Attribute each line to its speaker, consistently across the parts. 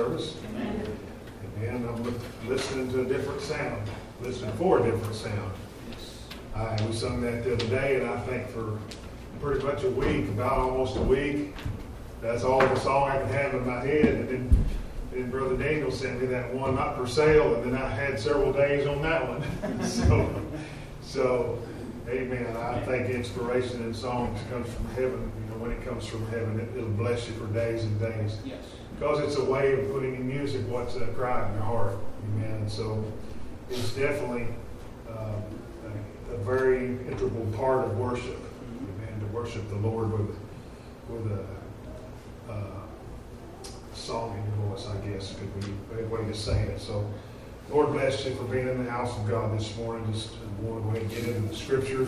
Speaker 1: service. Amen. I'm listening to a different sound, listening for a different sound. We sung that the other day, and I think for pretty much a week, about almost a week, that's all the song I could have in my head. And then Brother Daniel sent me that one, Not For Sale, and then I had several days on that one. so, amen. I think inspiration in songs comes from heaven. You know, when it comes from heaven, it'll bless you for days and days.
Speaker 2: Yes.
Speaker 1: Because it's a way of putting in music what's crying in your heart. Amen. So it's definitely a very integral part of worship. Amen. To worship the Lord with a song in your voice, I guess, could be a way to say it. So, Lord bless you for being in the house of God this morning. Just want to go ahead and get into the scriptures.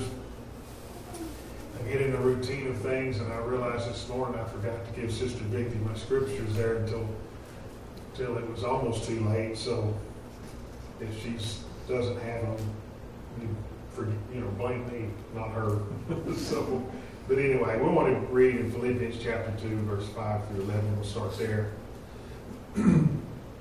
Speaker 1: I get in the routine of things, and I realized this morning I forgot to give Sister Vicki my scriptures there until it was almost too late. So, if she doesn't have them, blame me, not her. But anyway, we want to read in Philippians chapter 2, verse 5 through 11. We'll start there. Amen.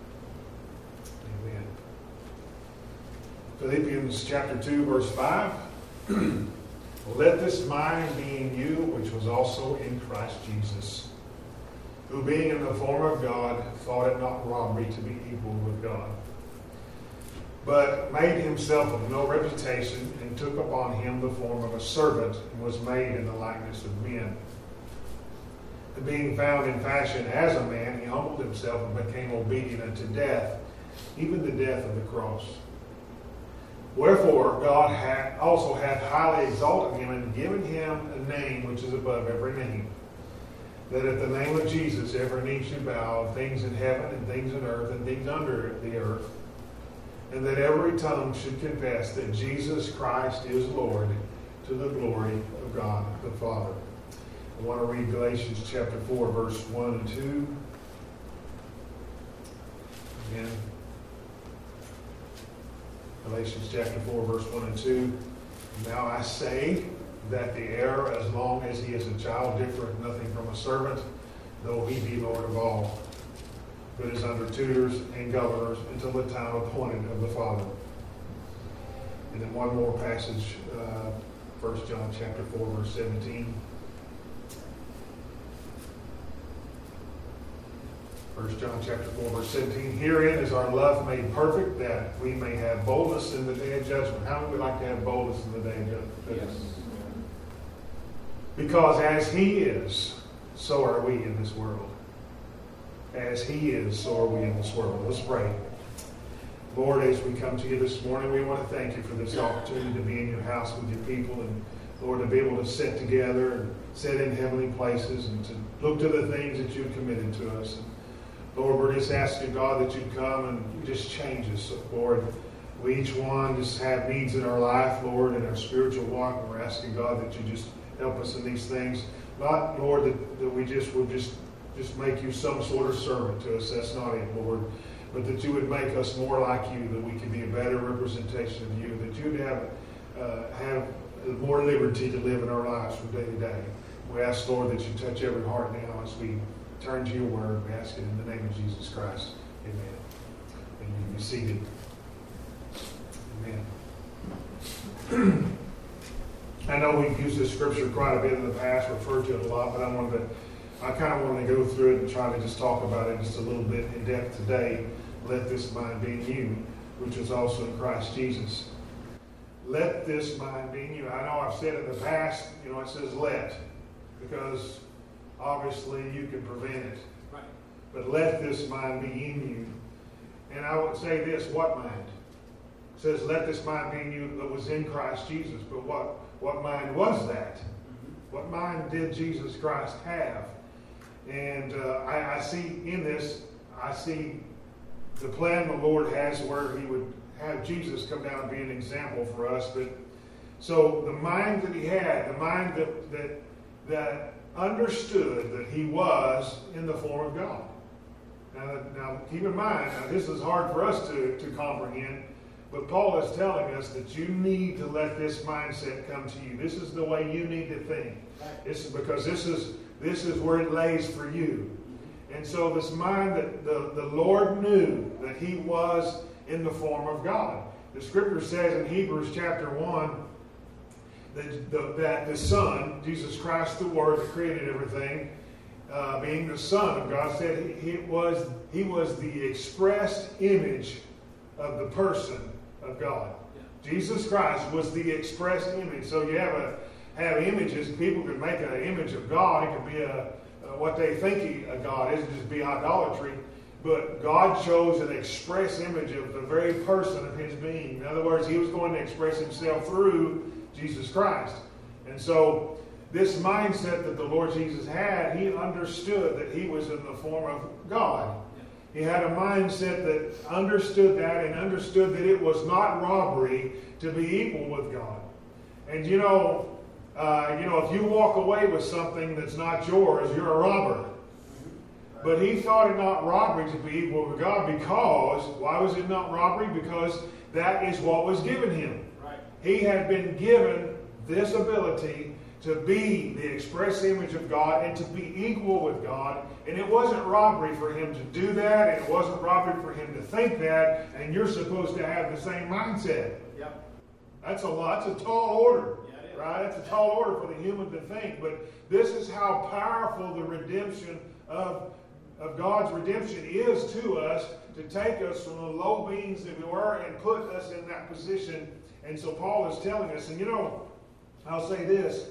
Speaker 1: Philippians chapter 2, verse 5. Let this mind be in you, which was also in Christ Jesus, who being in the form of God, thought it not robbery to be equal with God, but made himself of no reputation, and took upon him the form of a servant, and was made in the likeness of men. And being found in fashion as a man, he humbled himself and became obedient unto death, even the death of the cross. Wherefore God also hath highly exalted him, and given him a name which is above every name, that at the name of Jesus every knee should bow, of things in heaven and things in earth and things under the earth, and that every tongue should confess that Jesus Christ is Lord, to the glory of God the Father. I want to read Galatians chapter 4, verse 1 and 2. Again. Galatians chapter 4, verse 1 and 2. Now I say that the heir, as long as he is a child, differeth nothing from a servant, though he be Lord of all, but is under tutors and governors until the time appointed of the Father. And then one more passage, 1 John chapter 4, verse 17. 1 John chapter 4, verse 17. Herein is our love made perfect, that we may have boldness in the day of judgment. How would we like to have boldness in the day of judgment?
Speaker 2: Yes.
Speaker 1: Because as he is, so are we in this world. As he is, so are we in this world. Let's pray. Lord, as we come to you this morning, we want to thank you for this opportunity to be in your house with your people, and Lord, to be able to sit together and sit in heavenly places and to look to the things that you've committed to us. And Lord, we're just asking, God, that you'd come and you just change us. Lord, we each one just have needs in our life, Lord, in our spiritual walk, and we're asking, God, that you just help us in these things. Not, Lord, that we would just make you some sort of servant to us. That's not it, Lord. But that you would make us more like you, that we could be a better representation of you, that you'd have more liberty to live in our lives from day to day. We ask, Lord, that you touch every heart now as we turn to your word. We ask it in the name of Jesus Christ. Amen. And you be seated. Amen. I know we've used this scripture quite a bit in the past, referred to it a lot, but I kind of want to go through it and try to just talk about it just a little bit in depth today. Let this mind be in you, which is also in Christ Jesus. Let this mind be in you. I know I've said in the past, it says let, because obviously you can prevent it.
Speaker 2: Right.
Speaker 1: But let this mind be in you. And I would say this, what mind? It says, let this mind be in you that was in Christ Jesus. But what mind was that? Mm-hmm. What mind did Jesus Christ have? And I see in this, I see the plan the Lord has where he would have Jesus come down and be an example for us. But so the mind that he had, the mind that understood that he was in the form of God. Now keep in mind, this is hard for us to comprehend, but Paul is telling us that you need to let this mindset come to you. This is the way you need to think. This is because this is where it lays for you. And so this mind that the Lord knew that he was in the form of God. The scripture says in Hebrews chapter 1 that the Son, Jesus Christ, the Word that created everything, being the Son of God, said he was the expressed image of the person of God. Yeah. Jesus Christ was the expressed image. So you have images. People could make an image of God. It could be what they think a God is. It just be idolatry. But God chose an express image of the very person of his being. In other words, he was going to express himself through Jesus Christ. And so this mindset that the Lord Jesus had, he understood that he was in the form of God. He had a mindset that understood that and understood that it was not robbery to be equal with God. And if you walk away with something that's not yours, you're a robber. But he thought it not robbery to be equal with God because, why was it not robbery? Because that is what was given him. Right. He had been given this ability to be the express image of God and to be equal with God. And it wasn't robbery for him to do that, and it wasn't robbery for him to think that, and you're supposed to have the same mindset. Yep. That's a tall order. Yeah, right? That's a tall order for the human to think. But this is how powerful the redemption of God's redemption is to us, to take us from the low beings that we were and put us in that position. And so Paul is telling us, and I'll say this,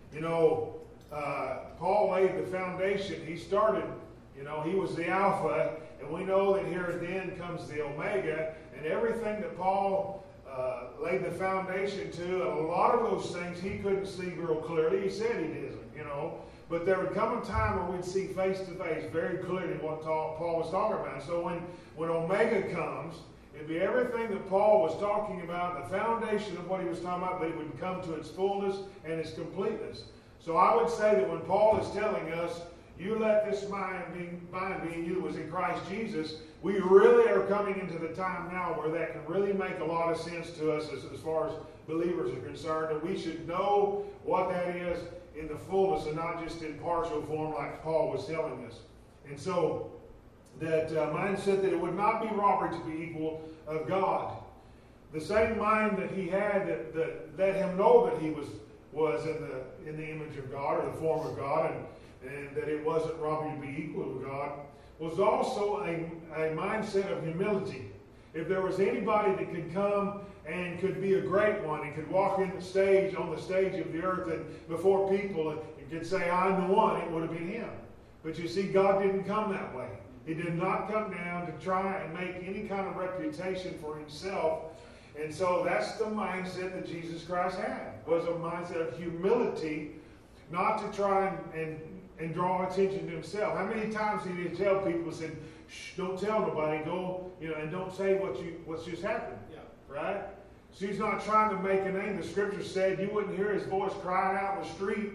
Speaker 1: Paul laid the foundation. He started, he was the Alpha, and we know that here at the end comes the Omega, and everything that Paul laid the foundation to, and a lot of those things he couldn't see real clearly. He said he didn't, But there would come a time where we'd see face to face very clearly what Paul was talking about. So when Omega comes, it'd be everything that Paul was talking about, the foundation of what he was talking about, but it would come to its fullness and its completeness. So I would say that when Paul is telling us, you let this mind be in you that was in Christ Jesus, we really are coming into the time now where that can really make a lot of sense to us as far as believers are concerned, that we should know what that is in the fullness and not just in partial form like Paul was telling us. And so that mindset that it would not be robbery to be equal of God. The same mind that he had that let him know that he was in the image of God or the form of God, and that it wasn't robbery to be equal to God, was also a mindset of humility. If there was anybody that could come and could be a great one and could walk on the stage of the earth and before people and could say, I'm the one, it would have been him. But you see, God didn't come that way. He did not come down to try and make any kind of reputation for himself. And so that's the mindset that Jesus Christ had, was a mindset of humility, not to try and draw attention to himself. How many times did he tell people, said, shh, don't tell nobody, go, and don't say what's just happened. Yeah. Right? So he's not trying to make a name. The scripture said you wouldn't hear his voice crying out in the street,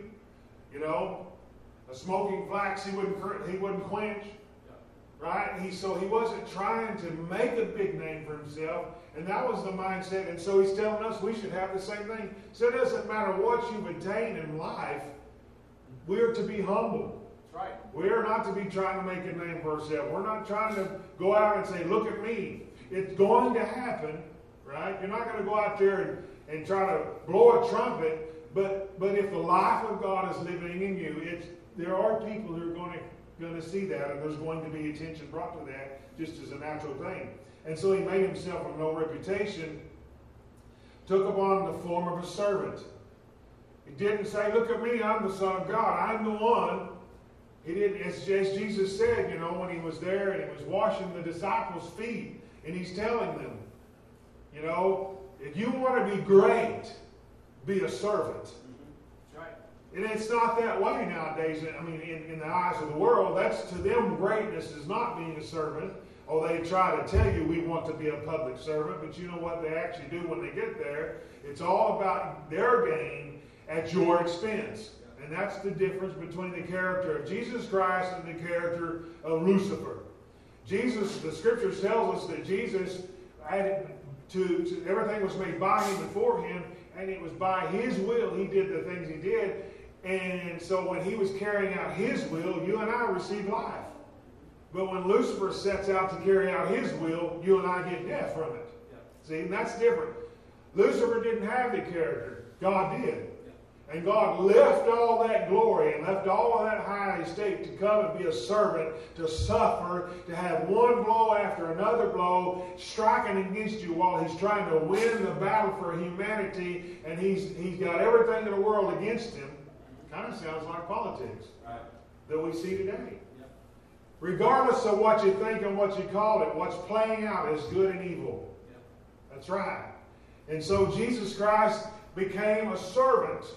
Speaker 1: a smoking flax he wouldn't quench. Right? So he wasn't trying to make a big name for himself, and that was the mindset. And so he's telling us we should have the same thing. So it doesn't matter what you've attained in life, we're to be humble. That's right. We're not to be trying to make a name for ourselves. We're not trying to go out and say, look at me. It's going to happen, right? You're not going to go out there and try to blow a trumpet, but if the life of God is living in you, there are people who are going to see that, and there's going to be attention brought to that just as a natural thing. And so he made himself of no reputation, took upon the form of a servant. He didn't say, look at me, I'm the Son of God, I'm the one. He didn't, as Jesus said, when he was there and he was washing the disciples' feet, and he's telling them, if you want to be great, be a servant. And it's not that way nowadays. In the eyes of the world, that's to them greatness is not being a servant. Or they try to tell you we want to be a public servant, but you know what they actually do when they get there? It's all about their gain at your expense. And that's the difference between the character of Jesus Christ and the character of Lucifer. The scripture tells us that Jesus added to everything was made by him and for him, and it was by his will he did the things he did. And so when he was carrying out his will, you and I received life. But when Lucifer sets out to carry out his will, you and I get death from it.
Speaker 2: Yeah.
Speaker 1: See, and that's different. Lucifer didn't have the character. God did. And God left all that glory and left all of that high estate to come and be a servant, to suffer, to have one blow after another blow striking against you while he's trying to win the battle for humanity, and he's got everything in the world against him. Kind of sounds like politics that we see today.
Speaker 2: Yeah.
Speaker 1: Regardless of what you think and what you call it, what's playing out is good and evil.
Speaker 2: Yeah.
Speaker 1: That's right. And so Jesus Christ became a servant.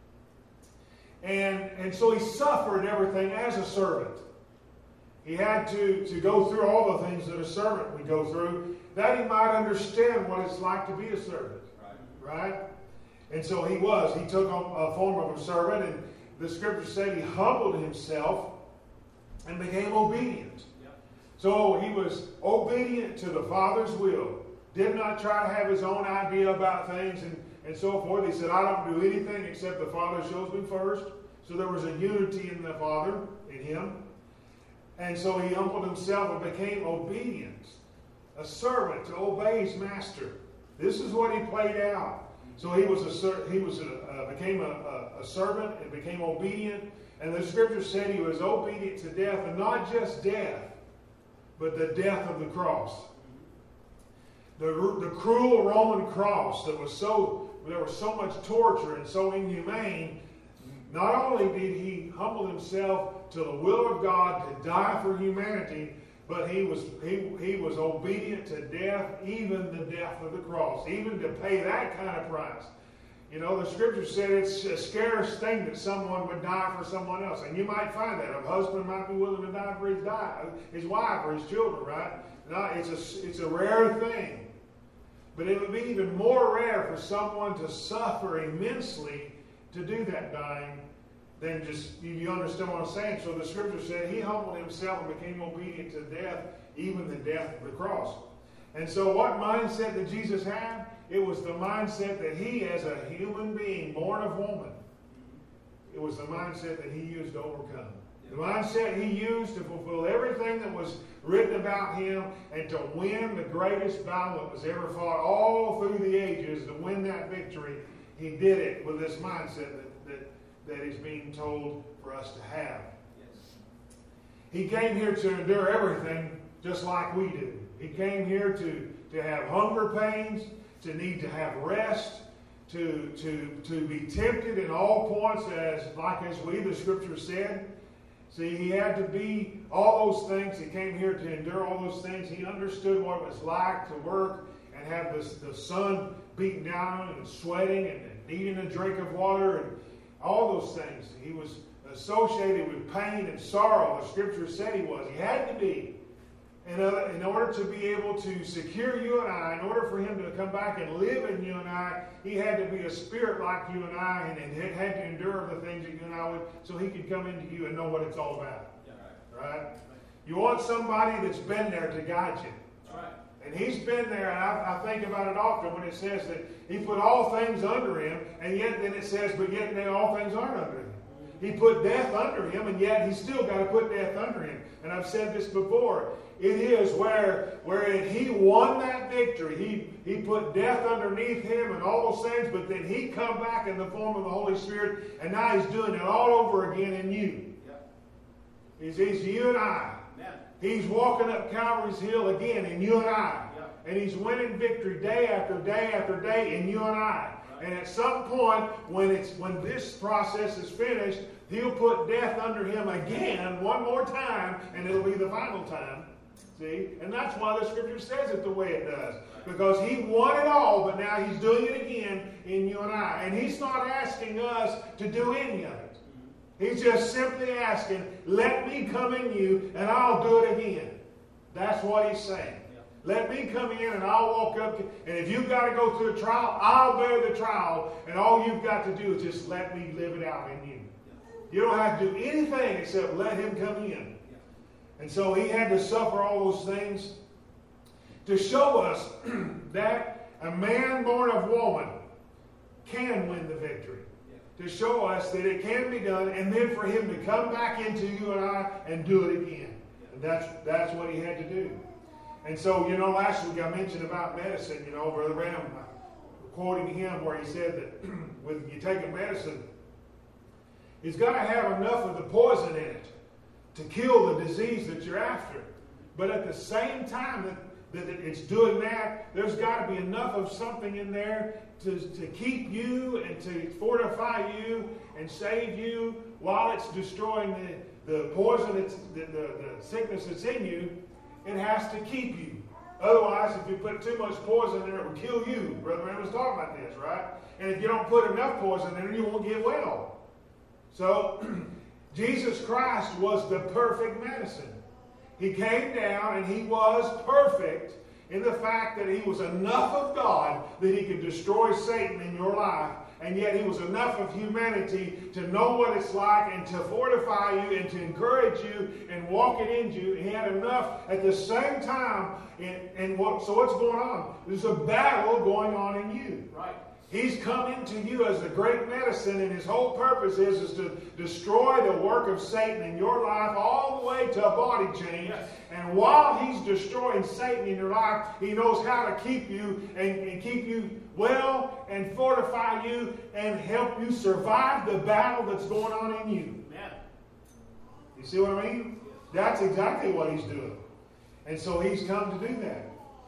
Speaker 1: And so he suffered everything as a servant. He had to go through all the things that a servant would go through, that he might understand what it's like to be a servant. Right? And so he took a form of a servant, and the scripture said he humbled himself and became obedient.
Speaker 2: Yep.
Speaker 1: So he was obedient to the Father's will. Did not try to have his own idea about things and so forth. He said, I don't do anything except the Father shows me first. So there was a unity in the Father, in him. And so he humbled himself and became obedient. A servant to obey his master. This is what he played out. So he became a servant and became obedient. And the scripture said he was obedient to death, and not just death, but the death of the cross. The cruel Roman cross there was so much torture and so inhumane. Not only did he humble himself to the will of God to die for humanity, but he was obedient to death, even the death of the cross, even to pay that kind of price. You know, the scripture said it's a scarce thing that someone would die for someone else. And you might find that. A husband might be willing to die for his wife or his children, right? No, it's a rare thing. But it would be even more rare for someone to suffer immensely to do that dying than just, you understand what I'm saying? So the scripture said he humbled himself and became obedient to death, even the death of the cross. And so what mindset did Jesus have? It was the mindset that he, as a human being born of woman, it was the mindset that he used to overcome. The mindset he used to fulfill everything that was written about him and to win the greatest battle that was ever fought all through the ages, to win that victory. He did it with this mindset that is being told for us to have.
Speaker 2: Yes.
Speaker 1: He came here to endure everything just like we do. He came here to have hunger pains, to need to have rest, to be tempted in all points as we, the scripture said. See, he had to be all those things. He came here to endure all those things. He understood what it was like to work and have the sun beating down on him and sweating and needing a drink of water and all those things. He was associated with pain and sorrow. The scripture said he was. He had to be. In order to be able to secure you and I, in order for him to come back and live in you and I, he had to be a spirit like you and I, and had to endure the things that you and I would, so he could come into you and know what it's all about.
Speaker 2: Yeah,
Speaker 1: right? You want somebody that's been there to guide you.
Speaker 2: That's right.
Speaker 1: And he's been there, and I think about it often when it says that he put all things under him, and yet then it says, but yet all things aren't under him. He put death under him, and yet he's still got to put death under him. And I've said this before. It is wherein he won that victory. He put death underneath him and all those things, but then he come back in the form of the Holy Spirit, and now he's doing it all over again in you.
Speaker 2: Yep.
Speaker 1: He's you and I.
Speaker 2: Amen.
Speaker 1: He's walking up Calvary's Hill again in you and I.
Speaker 2: Yep.
Speaker 1: And he's winning victory day after day after day in you and I. And at some point, when this process is finished, he'll put death under him again one more time, and it'll be the final time. See? And that's why the scripture says it the way it does. Because he won it all, but now he's doing it again in you and I. And he's not asking us to do any of it. He's just simply asking, let me come in you, and I'll do it again. That's what he's saying. Let me come in and I'll walk up, and if you've got to go through a trial, I'll bear the trial, and all you've got to do is just let me live it out in you. You don't have to do anything except let him come in. And so he had to suffer all those things to show us that a man born of woman can win the victory. To show us that it can be done, and then for him to come back into you and I and do it again. And that's what he had to do. And so, last week I mentioned about medicine, Brother Branham, quoting him where he said that when you take a medicine, it's got to have enough of the poison in it to kill the disease that you're after. But at the same time that it's doing that, there's got to be enough of something in there to keep you and to fortify you and save you while it's destroying the poison, the sickness that's in you. It has to keep you. Otherwise, if you put too much poison in it, it will kill you. Brother Branham was talking about this, right? And if you don't put enough poison in it, you won't get well. So, Jesus Christ was the perfect medicine. He came down and he was perfect in the fact that he was enough of God that he could destroy Satan in your life, and yet he was enough of humanity to know what it's like and to fortify you and to encourage you and walk it into you. He had enough at the same time. So what's going on? There's a battle going on in you.
Speaker 2: Right.
Speaker 1: He's come into you as the great medicine, and his whole purpose is to destroy the work of Satan in your life all the way to a body change.
Speaker 2: Yes.
Speaker 1: And while he's destroying Satan in your life, he knows how to keep you and keep you well and fortify you and help you survive the battle that's going on in you.
Speaker 2: Amen.
Speaker 1: You see what I mean? That's exactly what he's doing. And so he's come to do that.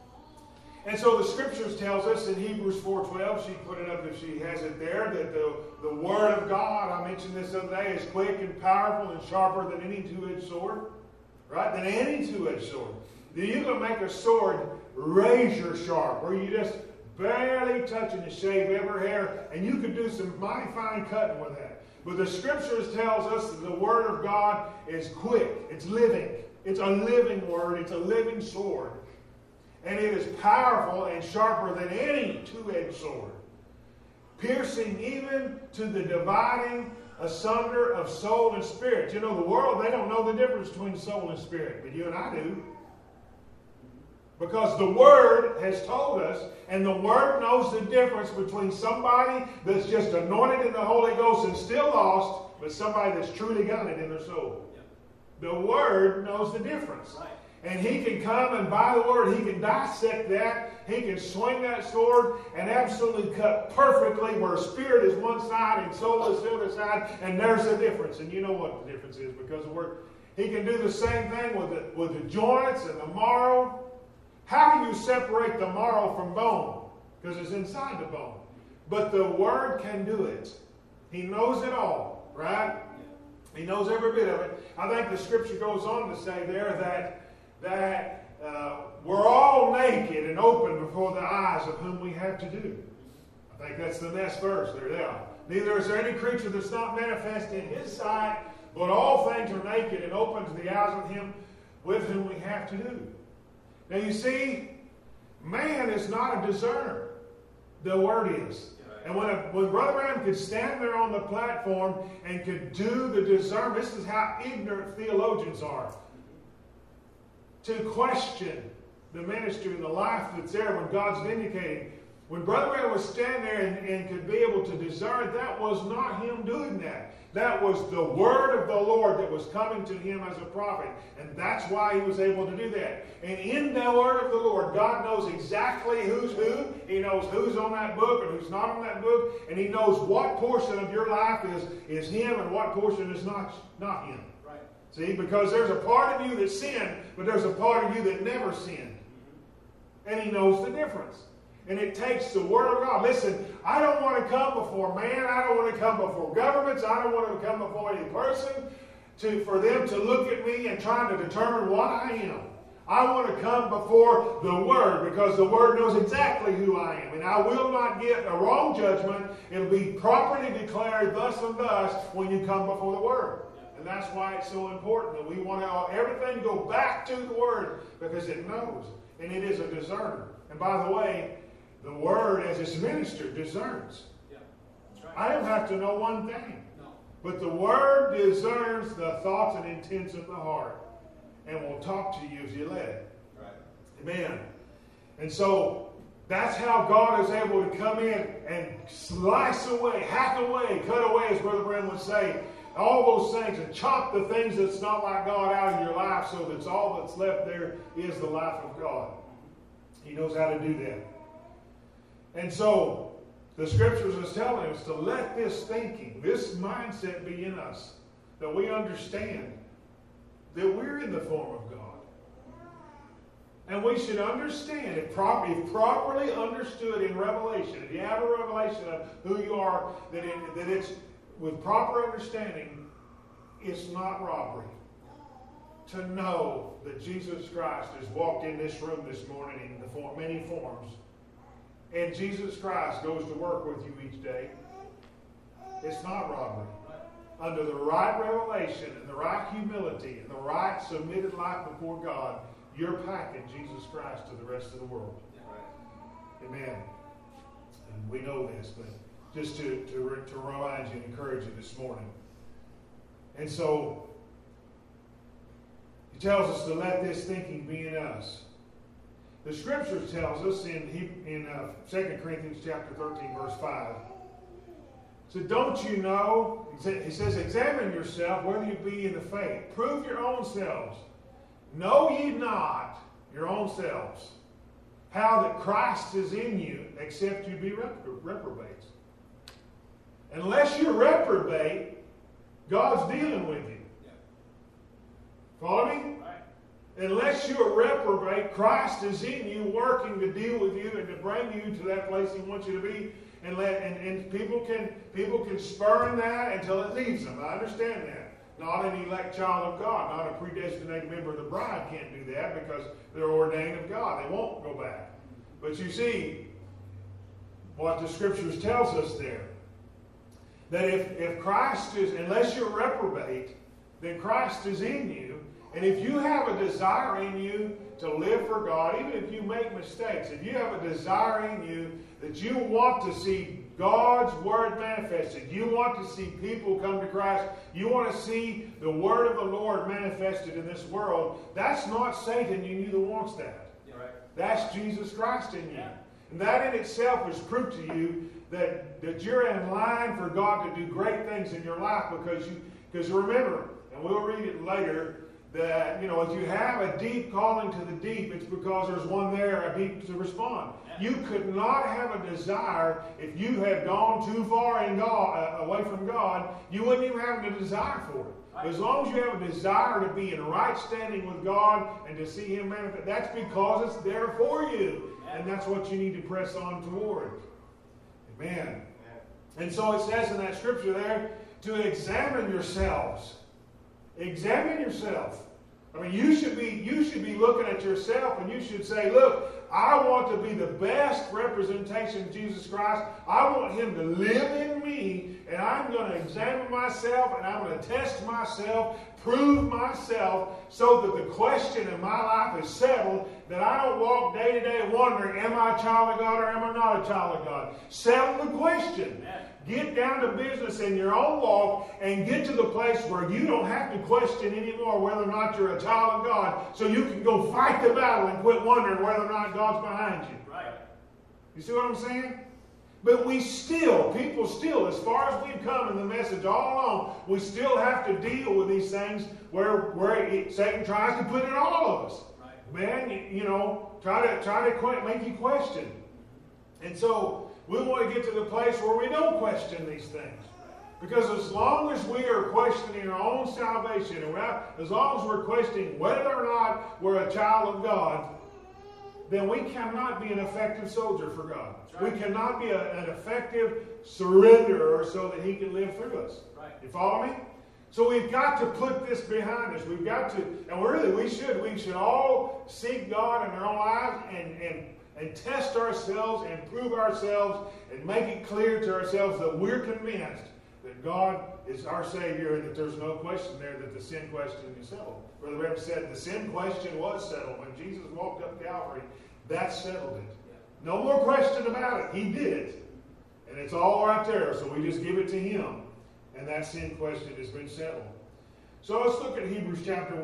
Speaker 1: And so the Scriptures tells us in Hebrews 4:12, she put it up if she has it there, that the Word of God, I mentioned this the other day, is quick and powerful and sharper than any two-edged sword. Right? Than any two-edged sword. You can make a sword razor sharp, where you just barely touching to shave every hair, and you could do some mighty fine cutting with that. But the Scriptures tells us that the Word of God is quick. It's living. It's a living Word. It's a living sword. And it is powerful and sharper than any two-edged sword, piercing even to the dividing asunder of soul and spirit. The world, they don't know the difference between soul and spirit, but you and I do. Because the Word has told us, and the Word knows the difference between somebody that's just anointed in the Holy Ghost and still lost, but somebody that's truly got it in their soul. The Word knows the difference.
Speaker 2: Right.
Speaker 1: And he can come and by the Word, he can dissect that. He can swing that sword and absolutely cut perfectly where spirit is one side and soul is the other side. And there's the difference. And you know what the difference is because the Word. He can do the same thing with the joints and the marrow. How do you separate the marrow from bone? Because it's inside the bone. But the Word can do it. He knows it all, right? He knows every bit of it. I think the Scripture goes on to say there that we're all naked and open before the eyes of whom we have to do. I think that's the next verse. There they are. Neither is there any creature that's not manifest in his sight, but all things are naked and open to the eyes of him with whom we have to do. Now you see, man is not a discerner. The Word is. And when Brother Branham could stand there on the platform and could do the discernment, this is how ignorant theologians are. To question the ministry and the life that's there when God's vindicating. When Brother Branham was standing there and could be able to discern, that was not him doing that. That was the Word of the Lord that was coming to him as a prophet. And that's why he was able to do that. And in the Word of the Lord, God knows exactly who's who. He knows who's on that book and who's not on that book. And he knows what portion of your life is him and what portion is not him. Right. See, because there's a part of you that sinned, but there's a part of you that never sinned. And he knows the difference. And it takes the Word of God. Listen, I don't want to come before man. I don't want to come before governments. I don't want to come before any person for them to look at me and try to determine what I am. I want to come before the Word because the Word knows exactly who I am. And I will not get a wrong judgment. It will be properly declared thus and thus when you come before the Word. And that's why it's so important that we want everything to go back to the Word because it knows. And it is a discerner. And by the way, the Word, as it's ministered, discerns.
Speaker 2: Yeah, that's right.
Speaker 1: I don't have to know one thing.
Speaker 2: No.
Speaker 1: But the Word discerns the thoughts and intents of the heart and will talk to you as you let it.
Speaker 2: Right.
Speaker 1: Amen. And so that's how God is able to come in and slice away, hack away, cut away, as Brother Branham would say, all those things and chop the things that's not like God out of your life so that's all that's left there is the life of God. He knows how to do that. And so the Scriptures is telling us to let this thinking, this mindset be in us, that we understand that we're in the form of God. And we should understand, if properly understood in Revelation, if you have a revelation of who you are, that it's with proper understanding, it's not robbery to know that Jesus Christ has walked in this room this morning in many forms. And Jesus Christ goes to work with you each day. It's not robbery. Under the right revelation and the right humility and the right submitted life before God, you're packing Jesus Christ to the rest of the world. Amen. And we know this, but just to remind you and encourage you this morning. And so, he tells us to let this thinking be in us. The Scripture tells us in 2 Corinthians chapter 13, verse 5, so don't you know, he says, examine yourself whether you be in the faith. Prove your own selves. Know ye not your own selves how that Christ is in you, except you be reprobates. Unless you're reprobate, God's dealing with you. Follow me? Unless you're reprobate, Christ is in you, working to deal with you and to bring you to that place He wants you to be. And people can spurn that until it leaves them. I understand that. Not an elect child of God, not a predestinated member of the bride can't do that because they're ordained of God. They won't go back. But you see what the Scriptures tells us there. That if Christ is, unless you're reprobate, then Christ is in you. And if you have a desire in you to live for God, even if you make mistakes, if you have a desire in you that you want to see God's Word manifested, you want to see people come to Christ, you want to see the Word of the Lord manifested in this world, that's not Satan in you that wants that. Right. That's Jesus Christ in you. Yeah. And that in itself is proof to you that you're in line for God to do great things in your life because remember, and we'll read it later, that, if you have a deep calling to the deep, it's because there's one there, a deep to respond. Yeah. You could not have a desire if you had gone too far in God, away from God, you wouldn't even have a desire for it. Right. As long as you have a desire to be in right standing with God and to see Him manifest, that's because it's there for you. Yeah. And that's what you need to press on toward. Amen. Yeah. And so it says in that scripture there, to examine yourselves. Examine yourself. I mean, you should be looking at yourself and you should say, look, I want to be the best representation of Jesus Christ. I want Him to live in me, and I'm going to examine myself and I'm going to test myself, prove myself, so that the question in my life is settled, that I don't walk day to day wondering, am I a child of God or am I not a child of God? Settle the question. Get down to business in your own walk and get to the place where you don't have to question anymore whether or not you're a child of God, so you can go fight the battle and quit wondering whether or not God's behind you. Right. You see what I'm saying? But people still, as far as we've come in the message all along, we still have to deal with these things where Satan tries to put in all of us. Right. Man, try to make you question. And so we want to get to the place where we don't question these things. Because as long as we are questioning our own salvation, and as long as we're questioning whether or not we're a child of God, then we cannot be an effective soldier for God. Right. We cannot be an effective surrenderer so that He can live through us. Right. You follow me? So we've got to put this behind us. We've got to, and we should all seek God in our own lives and test ourselves and prove ourselves and make it clear to ourselves that we're convinced that God is our Savior and that there's no question there that the sin question is settled. Brother Webb said the sin question was settled. When Jesus walked up Calvary, that settled it. No more question about it. He did it. And it's all right there. So we just give it to Him. And that sin question has been settled. So let's look at Hebrews chapter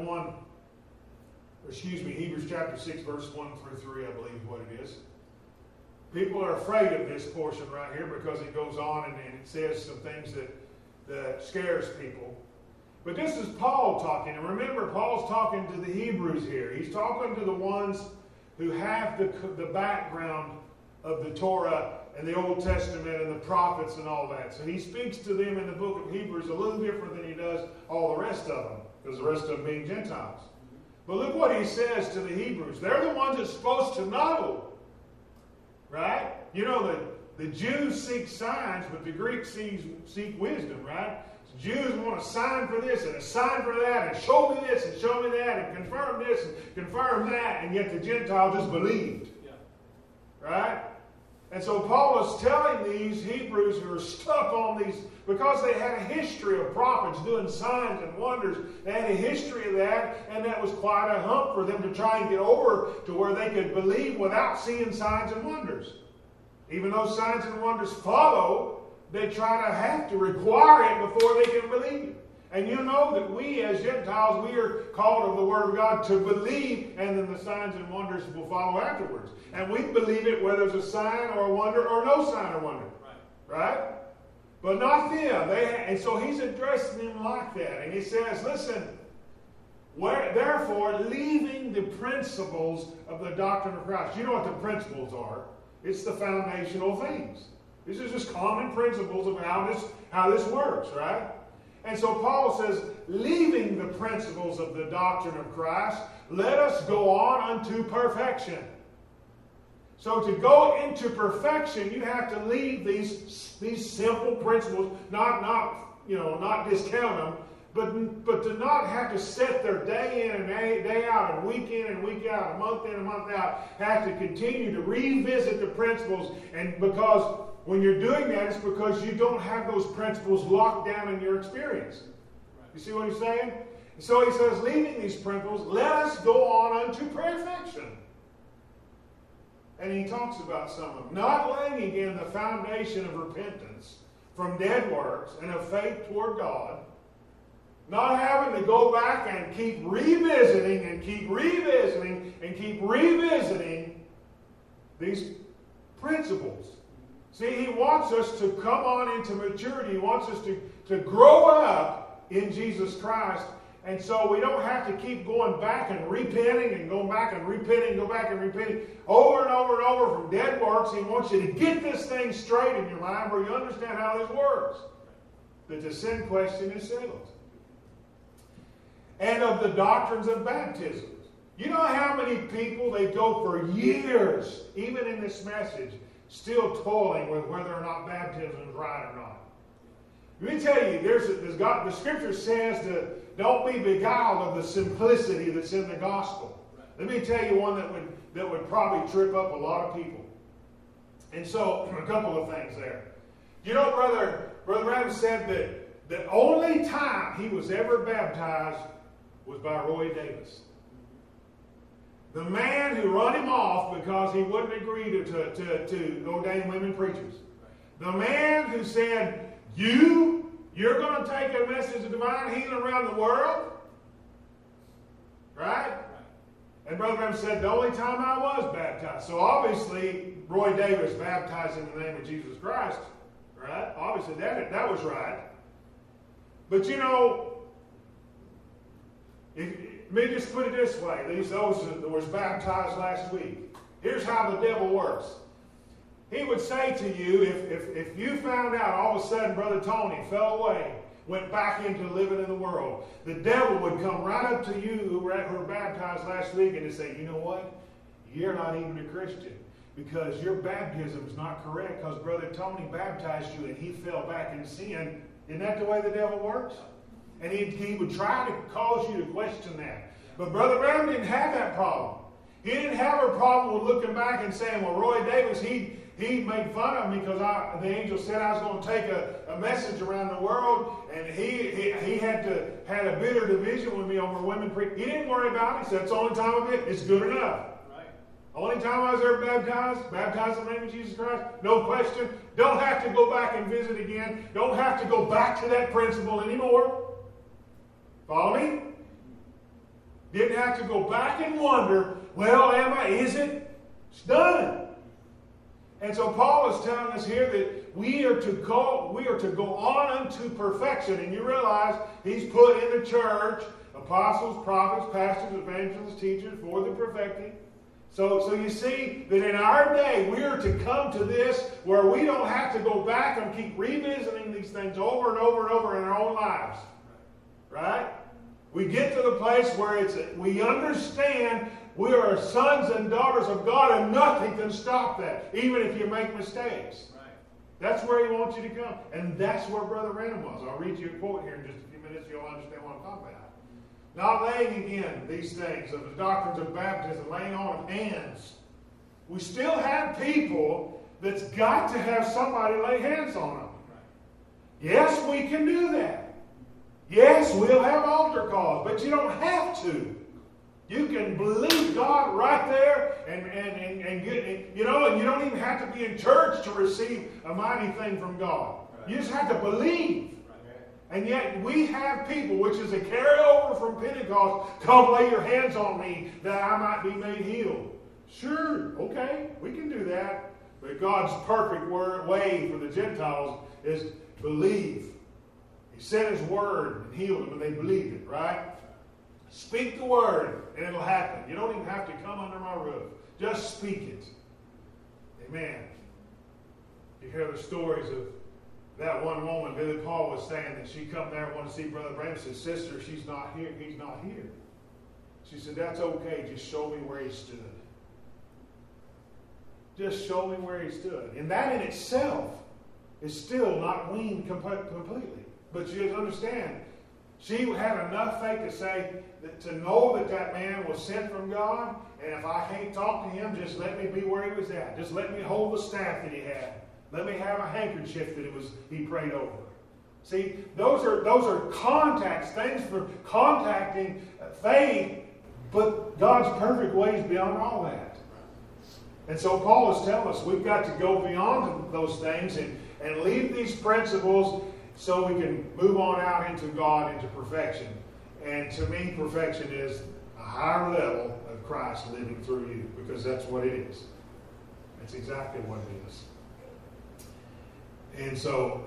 Speaker 1: 6, verse 1 through 3, I believe is what it is. People are afraid of this portion right here because it goes on and it says some things that scares people. But this is Paul talking. And remember, Paul's talking to the Hebrews here. He's talking to the ones who have the background of the Torah and the Old Testament and the prophets and all that. So he speaks to them in the book of Hebrews a little different than he does all the rest of them, because the rest of them being Gentiles. But look what he says to the Hebrews. They're the ones that's supposed to know. Right? You know, the Jews seek signs, but the Greeks seek wisdom, right? So Jews want a sign for this and a sign for that, and show me this and show me that, and confirm this and confirm that, and yet the Gentile just believed. Yeah. Right? And so Paul is telling these Hebrews who are stuck on these, because they had a history of prophets doing signs and wonders. They had a history of that, and that was quite a hump for them to try and get over to where they could believe without seeing signs and wonders. Even though signs and wonders follow, they try to have to require it before they can believe. And you know that we as Gentiles, we are called of the Word of God to believe, and then the signs and wonders will follow afterwards. And we believe it whether it's a sign or a wonder or no sign or wonder. Right? But not them. And so he's addressing them like that. And he says, listen, therefore, leaving the principles of the doctrine of Christ. You know what the principles are. It's the foundational things. These are just common principles of how this works, right? And so Paul says, leaving the principles of the doctrine of Christ, let us go on unto perfection. So to go into perfection, you have to leave these simple principles, not discount them, but to not have to set their day in and day out, and week in and week out, and month in and month out, have to continue to revisit the principles. And because when you're doing that, it's because you don't have those principles locked down in your experience. You see what he's saying? So he says, leaving these principles, let us go on unto perfection. And he talks about some of them. Not laying again the foundation of repentance from dead works and of faith toward God. Not having to go back and keep revisiting and keep revisiting and keep revisiting these principles. See, he wants us to come on into maturity. He wants us to grow up in Jesus Christ. And so we don't have to keep going back and repenting and going back and repenting, go back and repenting over and over and over from dead works. He wants you to get this thing straight in your mind where you understand how this works. That the sin question is settled. And of the doctrines of baptism. You know how many people, they go for years, even in this message, still toiling with whether or not baptism is right or not. Let me tell you, the Scripture says that don't be beguiled of the simplicity that's in the gospel. Let me tell you one that would probably trip up a lot of people. And so, a couple of things there. You know, Brother Branham said that the only time he was ever baptized was by Roy Davis. The man who run him off because he wouldn't agree to ordain women preachers. The man who said, you're going to take a message of divine healing around the world? Right? And Brother Branham said, the only time I was baptized. So obviously, Roy Davis baptized in the name of Jesus Christ. Right? Obviously, that was right. But you know, let me just put it this way. Those that was baptized last week. Here's how the devil works. He would say to you, if you found out all of a sudden Brother Tony fell away, went back into living in the world, the devil would come right up to you who were baptized last week and say, you know what? You're not even a Christian because your baptism is not correct because Brother Tony baptized you and he fell back in sin. Isn't that the way the devil works? And he would try to cause you to question that. But Brother Branham didn't have that problem. He didn't have a problem with looking back and saying, well, Roy Davis, he made fun of me because the angel said I was going to take a message around the world, and he had a bitter division with me over women preaching. He didn't worry about it. He said, it's the only time I did. It's good enough. Right. Only time I was ever baptized in the name of Jesus Christ, no question. Don't have to go back and visit again. Don't have to go back to that principle anymore. Follow me? Didn't have to go back and wonder, well, is it? It's done. And so Paul is telling us here that we are to go on unto perfection. And you realize he's put in the church apostles, prophets, pastors, evangelists, teachers for the perfecting. So you see that in our day we are to come to this where we don't have to go back and keep revisiting these things over and over and over in our own lives. Right? We get to the place where we understand we are sons and daughters of God, and nothing can stop that, even if you make mistakes. Right. That's where He wants you to come. And that's where Brother Random was. I'll read you a quote here in just a few minutes. You'll understand what I'm talking about. Not laying again these things of the doctrines of baptism, laying on of hands. We still have people that's got to have somebody lay hands on them. Right. Yes, we can do that. Yes, we'll have altar calls, but you don't have to. You can believe God right there and get, you know, and you don't even have to be in church to receive a mighty thing from God. Right. You just have to believe. Right. And yet we have people, which is a carryover from Pentecost, come lay your hands on me that I might be made healed. Sure, okay, we can do that. But God's perfect way for the Gentiles is believe. He sent His word and healed them, and they believed it, right? Speak the word, and it'll happen. You don't even have to come under my roof. Just speak it. Amen. You hear the stories of that one woman, Billy Paul was saying that she come there and wanted to see Brother Branham. Said, sister, she's not here. He's not here. She said, that's okay. Just show me where he stood. Just show me where he stood. And that in itself is still not weaned completely. But you understand, she had enough faith to say, to know that man was sent from God, and if I can't talk to him, just let me be where he was at. Just let me hold the staff that he had. Let me have a handkerchief that he prayed over. See, those are contacts, things for contacting faith, but God's perfect way is beyond all that. And so Paul is telling us we've got to go beyond those things and leave these principles so we can move on out into God, into perfection. And to me, perfection is a higher level of Christ living through you, because that's what it is. That's exactly what it is. And so,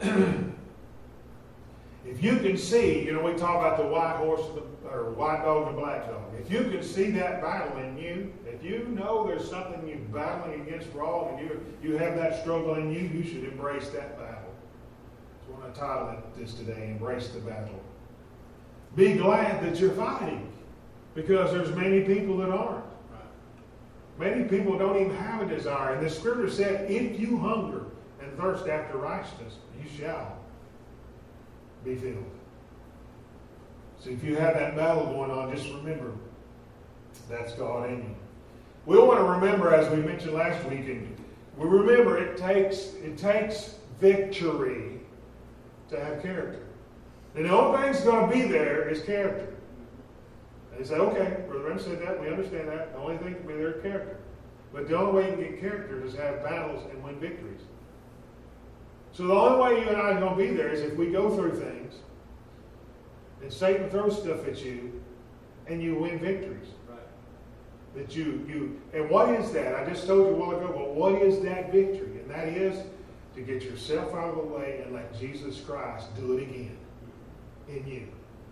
Speaker 1: if you can see, you know, we talk about the white horse or white dog and black dog. If you can see that battle in you, if you know there's something you're battling against wrong, and you have that struggle in you, you should embrace that battle. That's what I titled this today, Embrace the Battle. Be glad that you're fighting, because there's many people that aren't. Many people don't even have a desire. And the scripture said, if you hunger and thirst after righteousness, you shall be filled. So if you have that battle going on, just remember, that's God in you. We want to remember, as we mentioned last week, and we remember it takes victory to have character. And the only thing that's going to be there is character. And you say, okay, Brother Rem said that, we understand that. The only thing to be there is character. But the only way you can get character is have battles and win victories. So the only way you and I are going to be there is if we go through things, and Satan throws stuff at you, and you win victories. Right. That and what is that? I just told you a while ago, but what is that victory? And that is to get yourself out of the way and let Jesus Christ do it again in you.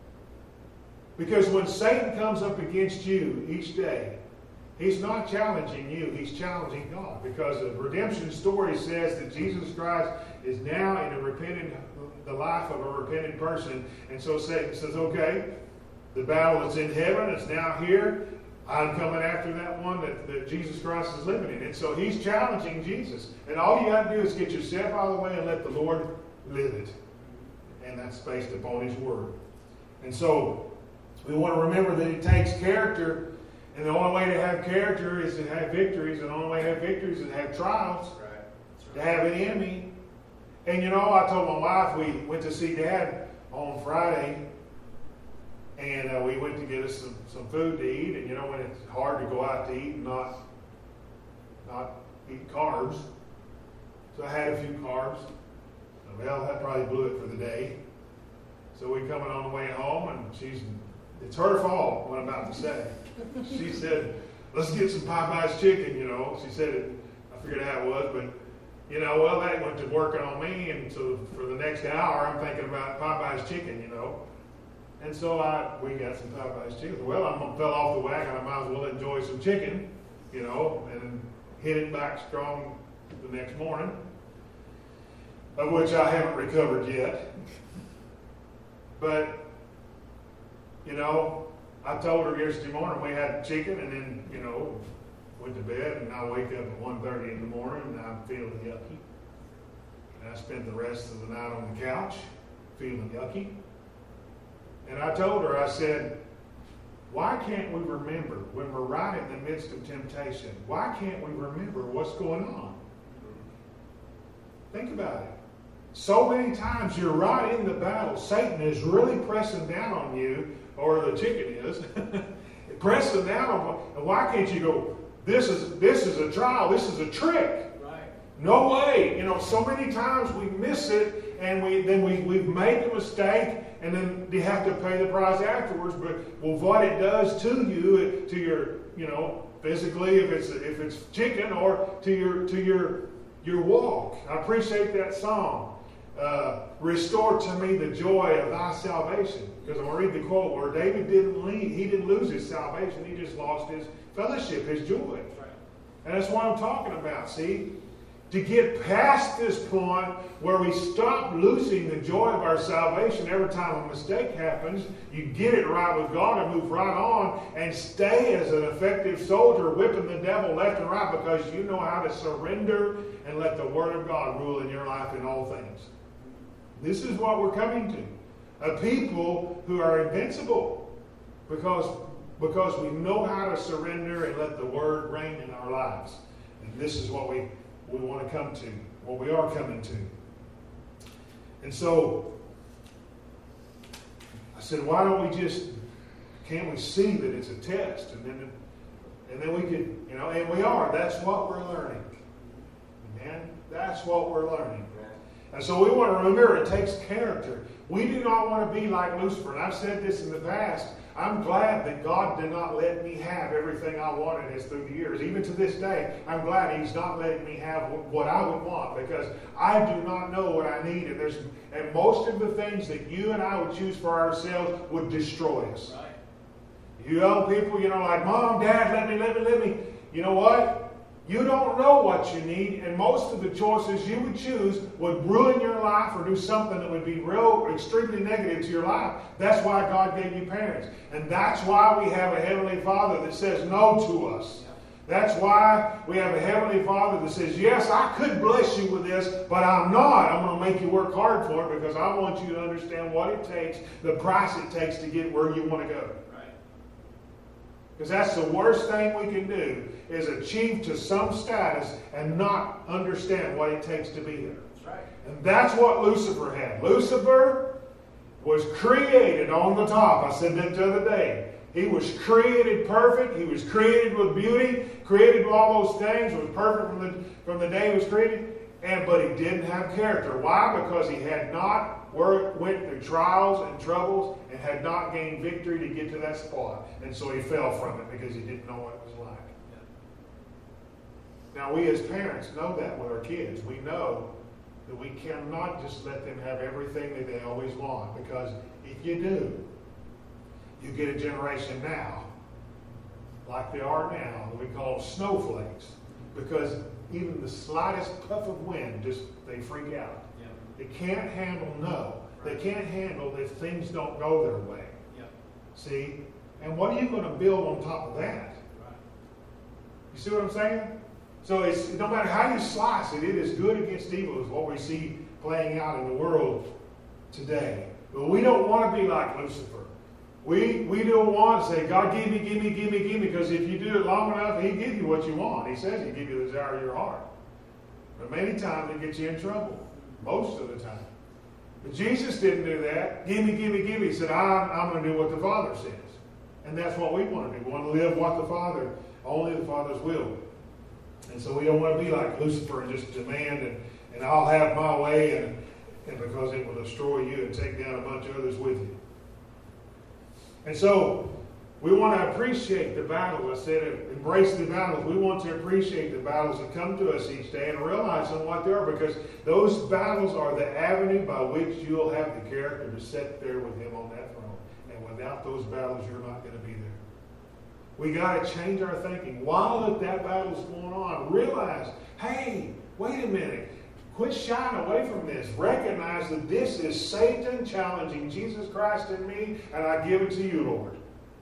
Speaker 1: Because when Satan comes up against you each day, he's not challenging you, he's challenging God. Because the redemption story says that Jesus Christ is now in the life of a repentant person. And so Satan says, okay, the battle is in heaven, it's now here. I'm coming after that one that Jesus Christ is living in. And so he's challenging Jesus. And all you got to do is get yourself out of the way and let the Lord live it. And that's based upon His Word. And so we want to remember that it takes character. And the only way to have character is to have victories. And the only way to have victories is to have trials. Right. To have an enemy. And you know, I told my wife, we went to see Dad on Friday. And we went to get us some food to eat. And you know, when it's hard to go out to eat and not eat carbs. So I had a few carbs. Well, that probably blew it for the day. So we coming on the way home, and it's her fault, what I'm about to say. She said, let's get some Popeye's chicken, you know. She said it, I forget how it was, but Well, that went to working on me, and so for the next hour, I'm thinking about Popeye's chicken, And so we got some Popeye's chicken. Well, I fell off the wagon. I might as well enjoy some chicken, and hit it back strong the next morning, of which I haven't recovered yet. But, I told her yesterday morning we had chicken, and then, went to bed, and I wake up at 1:30 in the morning, and I'm feeling yucky. And I spent the rest of the night on the couch, feeling yucky. And I told her, I said, why can't we remember when we're right in the midst of temptation? Why can't we remember what's going on? Think about it. So many times you're right in the battle. Satan is really pressing down on you, or the chicken is, pressing down on. And why can't you go, this is a trial, this is a trick.
Speaker 2: Right.
Speaker 1: No way. So many times we miss it, and we've made the mistake, and then you have to pay the price afterwards. But what it does to you, to your, physically, if it's chicken, or to your walk. I appreciate that song. Restore to me the joy of thy salvation. Because I'm going to read the quote where David didn't lose his salvation. He just lost his fellowship, his joy.
Speaker 2: Right.
Speaker 1: And that's what I'm talking about, see? To get past this point where we stop losing the joy of our salvation every time a mistake happens, you get it right with God and move right on and stay as an effective soldier, whipping the devil left and right, because you know how to surrender and let the Word of God rule in your life in all things. This is what we're coming to. A people who are invincible because we know how to surrender and let the Word reign in our lives. And this is what we want to come to, what we are coming to. And so I said, why don't can't we see that it's a test? And then we could, and we are. That's what we're learning. Amen? That's what we're learning. And so we want to remember it takes character. We do not want to be like Lucifer. And I've said this in the past. I'm glad that God did not let me have everything I wanted as through the years. Even to this day, I'm glad He's not letting me have what I would want, because I do not know what I need. And most of the things that you and I would choose for ourselves would destroy us.
Speaker 2: Right.
Speaker 1: You young people, like, Mom, Dad, let me. You know what? You don't know what you need, and most of the choices you would choose would ruin your life or do something that would be extremely negative to your life. That's why God gave you parents. And that's why we have a Heavenly Father that says no to us. That's why we have a Heavenly Father that says, yes, I could bless you with this, but I'm not. I'm going to make you work hard for it, because I want you to understand what it takes, the price it takes to get where you want to go. Because that's the worst thing we can do, is achieve to some status and not understand what it takes to be there.
Speaker 2: That's right.
Speaker 1: And that's what Lucifer had. Lucifer was created on the top. I said that the other day. He was created perfect. He was created with beauty, created with all those things, was perfect from the day he was created. But he didn't have character. Why? Because he had not went through trials and troubles and had not gained victory to get to that spot. And so he fell from it because he didn't know what it was like. Yeah. Now we as parents know that with our kids. We know that we cannot just let them have everything that they always want, because if you do, you get a generation now, like they are now, that we call snowflakes, because even the slightest puff of wind, they freak out. Yeah. They can't handle no. Right. They can't handle if things don't go their way. Yeah. See? And what are you going to build on top of that? Right. You see what I'm saying? So it's no matter how you slice it, it is good against evil, is what we see playing out in the world today. But we don't want to be like Lucifer. We don't want to say, God, give me, because if you do it long enough, He'll give you what you want. He says He'll give you the desire of your heart. But many times it gets you in trouble. Most of the time. But Jesus didn't do that. Give me. He said, I'm going to do what the Father says. And that's what we want to do. We want to live only the Father's will. And so we don't want to be like Lucifer and just demand and I'll have my way, and because it will destroy you and take down a bunch of others with you. And so We want to appreciate the battle. I said embrace the battles. We want to appreciate the battles that come to us each day and realize on what they are, because those battles are the avenue by which you'll have the character to sit there with him on that throne. And without those battles, you're not going to be there. We got to change our thinking. While that battle's going on, realize, hey, wait a minute. Quit shying away from this. Recognize that this is Satan challenging Jesus Christ in me, and I give it to you, Lord.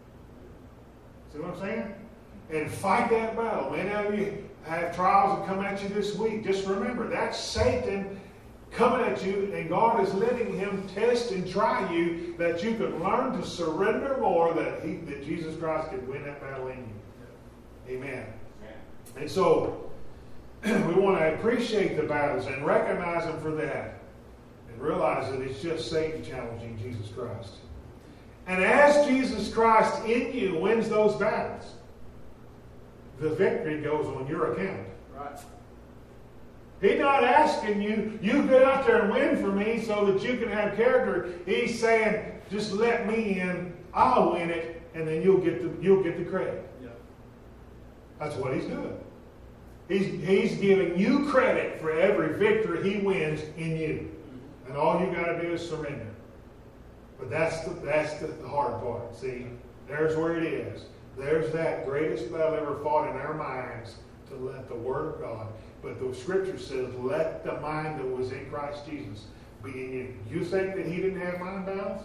Speaker 1: See what I'm saying? And fight that battle. Many of you have trials that come at you this week. Just remember, that's Satan coming at you, and God is letting him test and try you that you can learn to surrender more, that Jesus Christ can win that battle in you. Amen. And so, we want to appreciate the battles and recognize them for that. And realize that it's just Satan challenging Jesus Christ. And as Jesus Christ in you wins those battles, the victory goes on your account.
Speaker 2: Right.
Speaker 1: He's not asking you get out there and win for me so that you can have character. He's saying, just let me in, I'll win it, and then you'll get the credit.
Speaker 2: Yeah.
Speaker 1: That's what he's doing. He's giving you credit for every victory he wins in you. And all you got to do is surrender. But that's the hard part. See, there's where it is. There's that greatest battle ever fought in our minds, to let the Word of God. But the Scripture says, let the mind that was in Christ Jesus be in you. You think that he didn't have mind battles?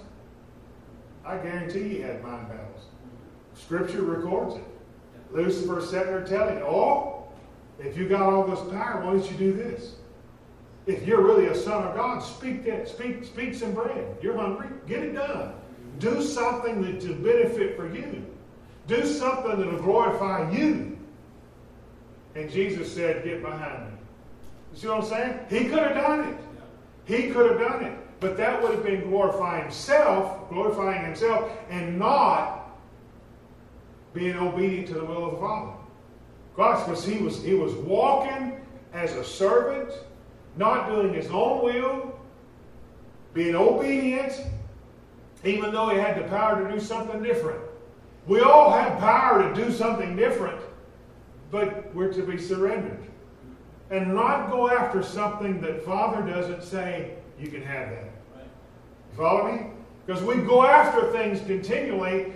Speaker 1: I guarantee he had mind battles. Scripture records it. Lucifer sat there telling you, if you got all this power, why don't you do this? If you're really a son of God, speak some bread. You're hungry, get it done. Do something that's a benefit for you. Do something that will glorify you. And Jesus said, get behind me. You see what I'm saying? He could have done it. He could have done it. But that would have been glorifying himself, and not being obedient to the will of the Father. God, because he was walking as a servant, not doing his own will, being obedient, even though he had the power to do something different. We all have power to do something different, but we're to be surrendered. And not go after something that Father doesn't say, you can have that. Right. You follow me? Because we go after things continually,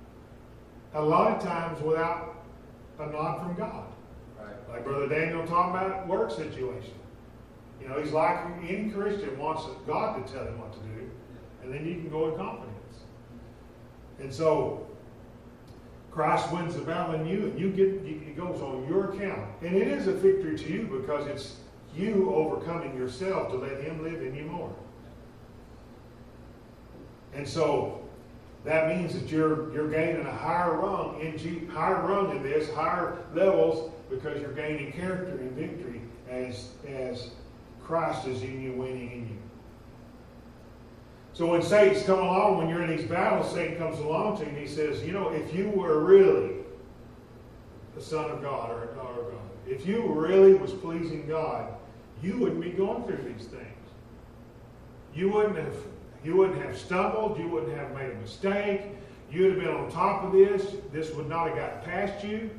Speaker 1: a lot of times without a nod from God. Right. Like Brother Daniel talking about work situation. You know, he's like any Christian wants God to tell him what to do, and then you can go in confidence. And so Christ wins the battle in you, and it goes on your account. And it is a victory to you because it's you overcoming yourself to let him live in you more. And so that means that you're gaining a higher rung in this, higher levels, because you're gaining character and victory as Christ is in you, winning in you. So when Satan's come along, when you're in these battles, Satan comes along to you and he says, if you were really the Son of God or a daughter of God, if you really was pleasing God, you wouldn't be going through these things. You wouldn't have stumbled. You wouldn't have made a mistake. You'd have been on top of this. This would not have gotten past you.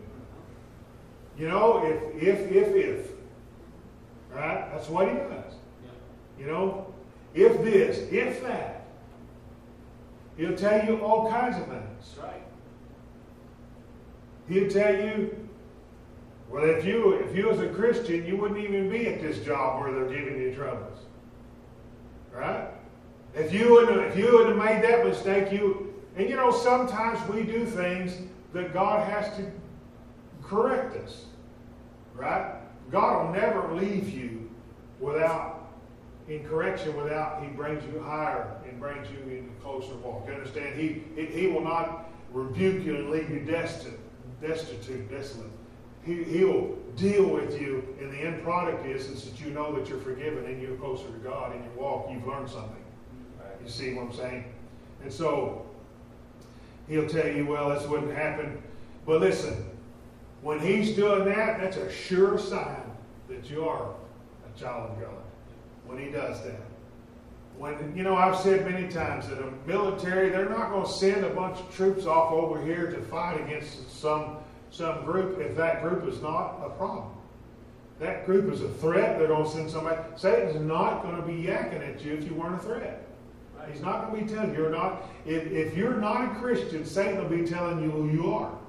Speaker 1: If. Right? That's what he does. Yeah. If this, if that. He'll tell you all kinds of things. That's right. He'll tell you, well, if you was a Christian, you wouldn't even be at this job where they're giving you troubles. Right? If you would have made that mistake, sometimes we do things that God has to correct us. Right? God will never leave you in correction without he brings you higher and brings you in a closer walk. You understand? He will not rebuke you and leave you destitute, desolate. He'll deal with you, and the end product is that you know that you're forgiven and you're closer to God in your walk. You've learned something. You see what I'm saying? And so he'll tell you, well, this wouldn't happen. But listen, when he's doing that, that's a sure sign that you are a child of God. When he does that. I've said many times that a military, they're not going to send a bunch of troops off over here to fight against some group if that group is not a problem. That group is a threat. They're going to send somebody. Satan's not going to be yakking at you if you weren't a threat. He's not going to be telling you you're not. If you're not a Christian, Satan will be telling you who you are.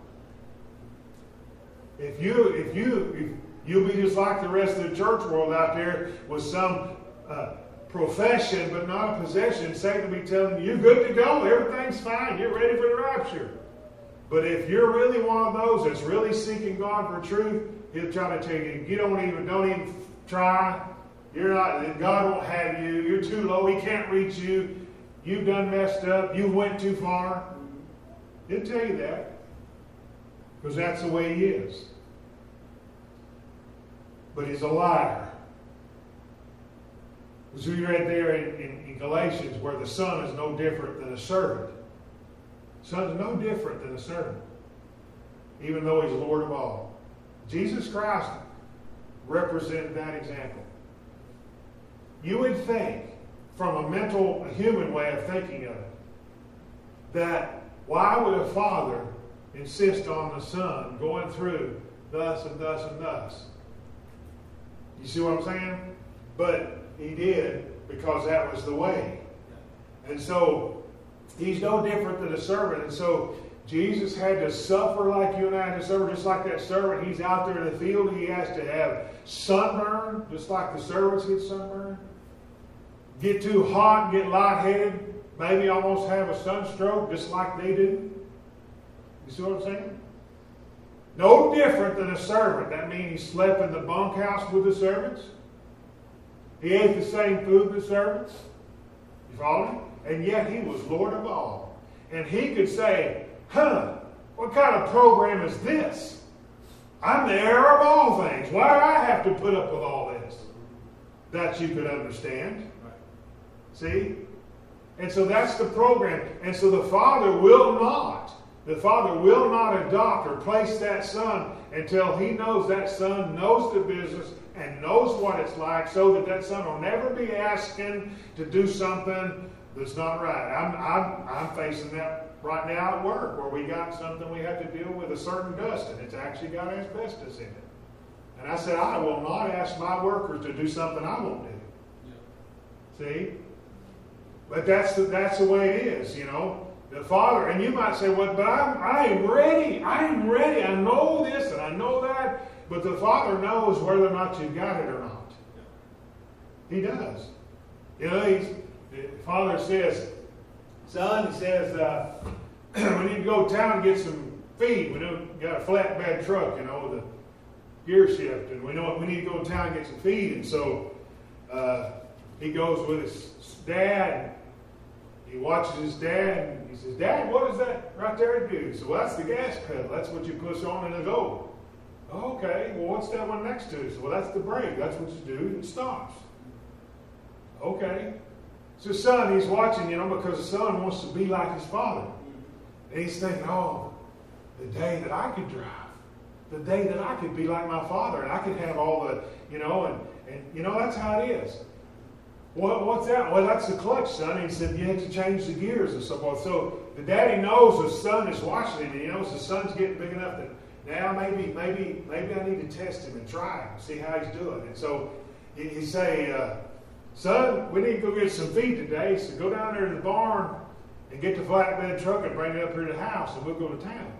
Speaker 1: If you'll be just like the rest of the church world out there with some profession but not a possession, Satan will be telling you you're good to go, everything's fine, you're ready for the rapture. But if you're really one of those that's really seeking God for truth, he'll try to tell you, don't even try. You're not. God won't have you. You're too low. He can't reach you. You've done messed up. You went too far. He'll tell you that because that's the way he is. But he's a liar. As we read there in Galatians, where the son is no different than a servant. The son is no different than a servant, even though he's Lord of all. Jesus Christ represented that example. You would think, from a human way of thinking of it, that why would a father insist on the son going through thus and thus and thus? You see what I'm saying? But he did because that was the way. And so he's no different than a servant. And so Jesus had to suffer like you and I had to suffer, just like that servant. He's out there in the field. He has to have sunburn, just like the servants get sunburn. Get too hot, get lightheaded, maybe almost have a sunstroke, just like they do. You see what I'm saying? No different than a servant. That means he slept in the bunkhouse with the servants. He ate the same food the servants. You follow me? And yet he was Lord of all. And he could say, what kind of program is this? I'm the heir of all things. Why do I have to put up with all this? That you could understand. See? And so that's the program. And so the Father will not adopt or place that son until he knows that son knows the business and knows what it's like, so that son will never be asking to do something that's not right. I'm facing that right now at work, where we got something we have to deal with, a certain dust, and it's actually got asbestos in it. And I said, I will not ask my workers to do something I won't do. Yeah. See? But that's the way it is, The Father, and you might say, well, but I am ready. I am ready. I know this and I know that. But the Father knows whether or not you've got it or not. He does. The Father says, son, he says, we need to go to town and get some feed. We got a flatbed truck, with a gear shift. And we know we need to go to town and get some feed. And so he goes with his dad. He watches his dad, and he says, Dad, what is that right there to do? So, well, that's the gas pedal. That's what you push on and it goes. Okay, well, what's that one next to? So, well, that's the brake. That's what you do. It stops. Okay. So, son, he's watching, because the son wants to be like his father. And he's thinking, the day that I could drive. The day that I could be like my father. And I could have all the, and that's how it is. What's that? Well, that's the clutch, son. He said you have to change the gears and so forth. So the daddy knows the son is watching him, and he knows the son's getting big enough that now maybe I need to test him and try him, see how he's doing. And so he say, son, we need to go get some feed today. So go down there to the barn and get the flatbed truck and bring it up here to the house, and we'll go to town.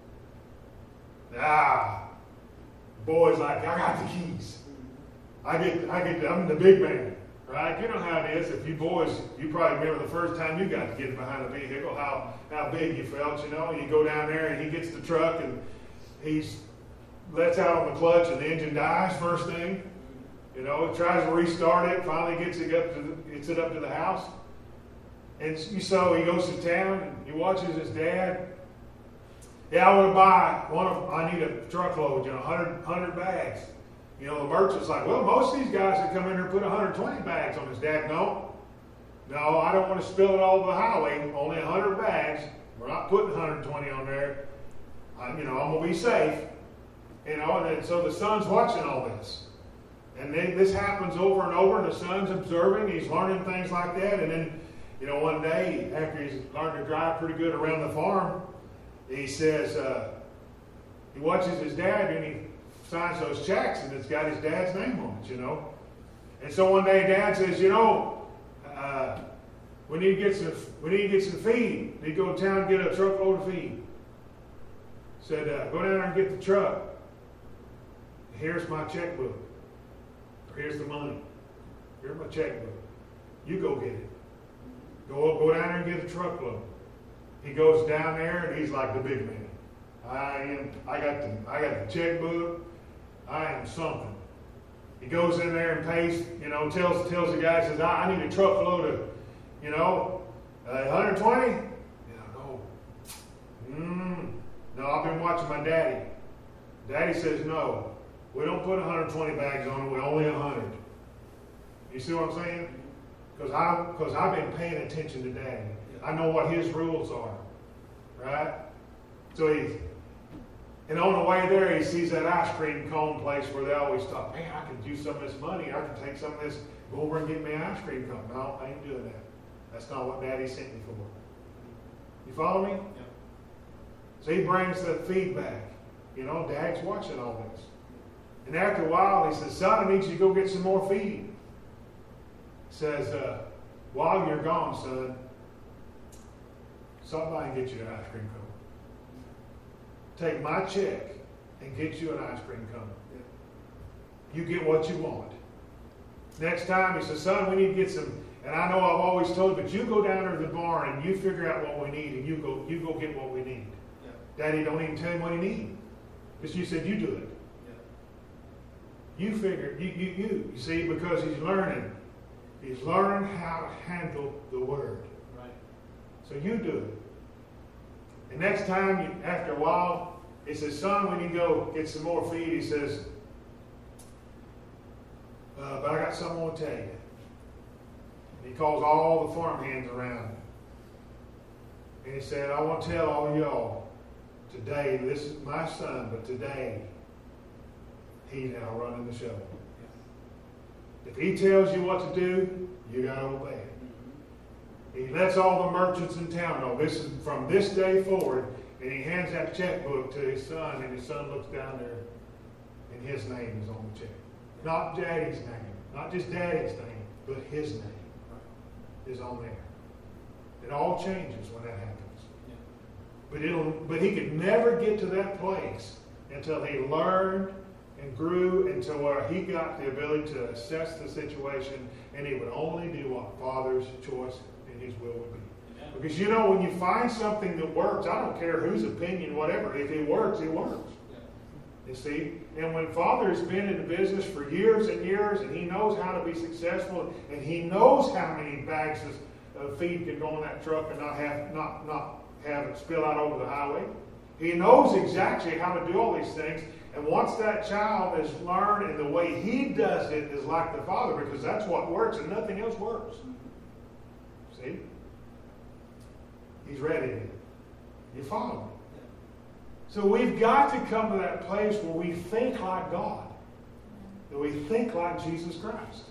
Speaker 1: The boy's like, I got the keys. I'm the big man. Right? You know how it is. If you boys, you probably remember the first time you got to get behind a vehicle, how big you felt, You go down there and he gets the truck and he lets out on the clutch and the engine dies first thing. Tries to restart it, finally gets it up to the house. And so he goes to town and he watches his dad. Yeah, I want to buy I need a truckload, 100 bags. The merchant's like, well, most of these guys that come in here put 120 bags on his dad. No, I don't want to spill it all over the highway. Only 100 bags. We're not putting 120 on there. I'm going to be safe. And so the son's watching all this. And then this happens over and over, and the son's observing. He's learning things like that. And then, one day, after he's learned to drive pretty good around the farm, he says, he watches his dad, and he signs those checks, and it's got his dad's name on it, And so one day, Dad says, we need to get some feed. We need to go to town and get a truckload of feed. Said, go down there and get the truck. Here's my checkbook. Here's the money. Here's my checkbook. You go get it. Go down there and get a truckload. He goes down there and he's like the big man. I got the checkbook. I am something. He goes in there and pays, tells the guy, says, I need a truckload of, 120? No, I've been watching my daddy. Daddy says, no, we don't put 120 bags on it, we only 100. You see what I'm saying? Because I've been paying attention to Daddy. I know what his rules are. Right? So and on the way there, he sees that ice cream cone place where they always talk, man, I could use some of this money. I can take some of this, go over and get me an ice cream cone. No, I ain't doing that. That's not what Daddy sent me for. You follow me? Yeah. So he brings the feedback. Dad's watching all this. And after a while, he says, son, I need you to go get some more feed. He says, while you're gone, son, stop by and get you an ice cream cone. Take my check and get you an ice cream cone. You get what you want. Next time, he says, son, we need to get some, and I know I've always told you, but you go down to the barn and you figure out what we need, and you go get what we need. Yeah. Daddy don't even tell him what he needs. Because you said you do it. Yeah. You figure, you see, because he's learning. He's learning how to handle the word. Right. So you do it. And next time, after a while, he says, son, we need to go get some more feed. He says, but I got something I want to tell you. And he calls all the farm hands around. And he said, I want to tell all of y'all, today, this is my son, but today, he's now running the show. If he tells you what to do, you got to obey it. He lets all the merchants in town know this is from this day forward, and he hands that checkbook to his son, and his son looks down there, and his name is on the check. Not Daddy's name, not just Daddy's name, but his name is on there. It all changes when that happens. But he could never get to that place until he learned and grew until where he got the ability to assess the situation, and he would only do what Father's choice and his will would be. Yeah. Because when you find something that works, I don't care whose opinion, whatever, if it works, it works. Yeah. You see? And when Father has been in the business for years and years, and he knows how to be successful, and he knows how many bags of feed can go in that truck and not have it spill out over the highway. He knows exactly how to do all these things. And once that child has learned, and the way he does it is like the Father, because that's what works and nothing else works. See? He's ready. You follow me? So we've got to come to that place where we think like God. That we think like Jesus Christ.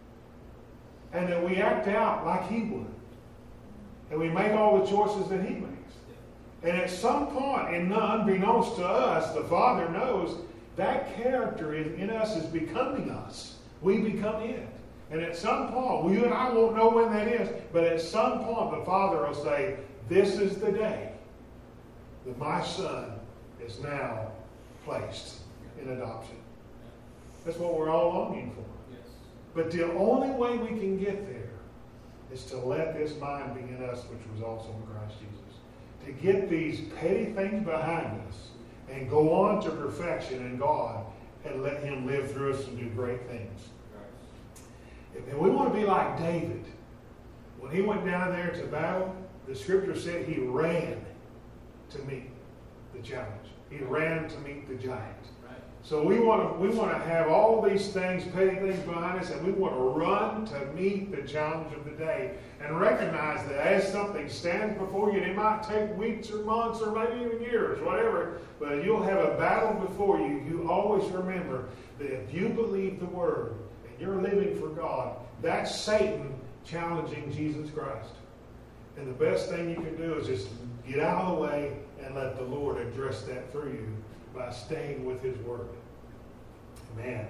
Speaker 1: And that we act out like He would. And we make all the choices that He makes. And at some point, and unbeknownst to us, the Father knows that character in us is becoming us. We become it. And at some point, you and I won't know when that is, but at some point the Father will say, this is the day that my son is now placed in adoption. That's what we're all longing for. Yes. But the only way we can get there is to let this mind be in us, which was also in Christ Jesus. To get these petty things behind us and go on to perfection in God and let Him live through us and do great things. Right. And we want to be like David. When he went down there to battle, the Scripture said he ran to meet the challenge. He ran to meet the giant. Right. So we want to have all these things, petty things behind us, and we want to run to meet the challenge of the day and recognize that as something stands before you, and it might take weeks or months or maybe even years, whatever, but you'll have a battle before you. You always remember that if you believe the Word and you're living for God, that's Satan challenging Jesus Christ. And the best thing you can do is just get out of the way and let the Lord address that through you by staying with His Word. Amen.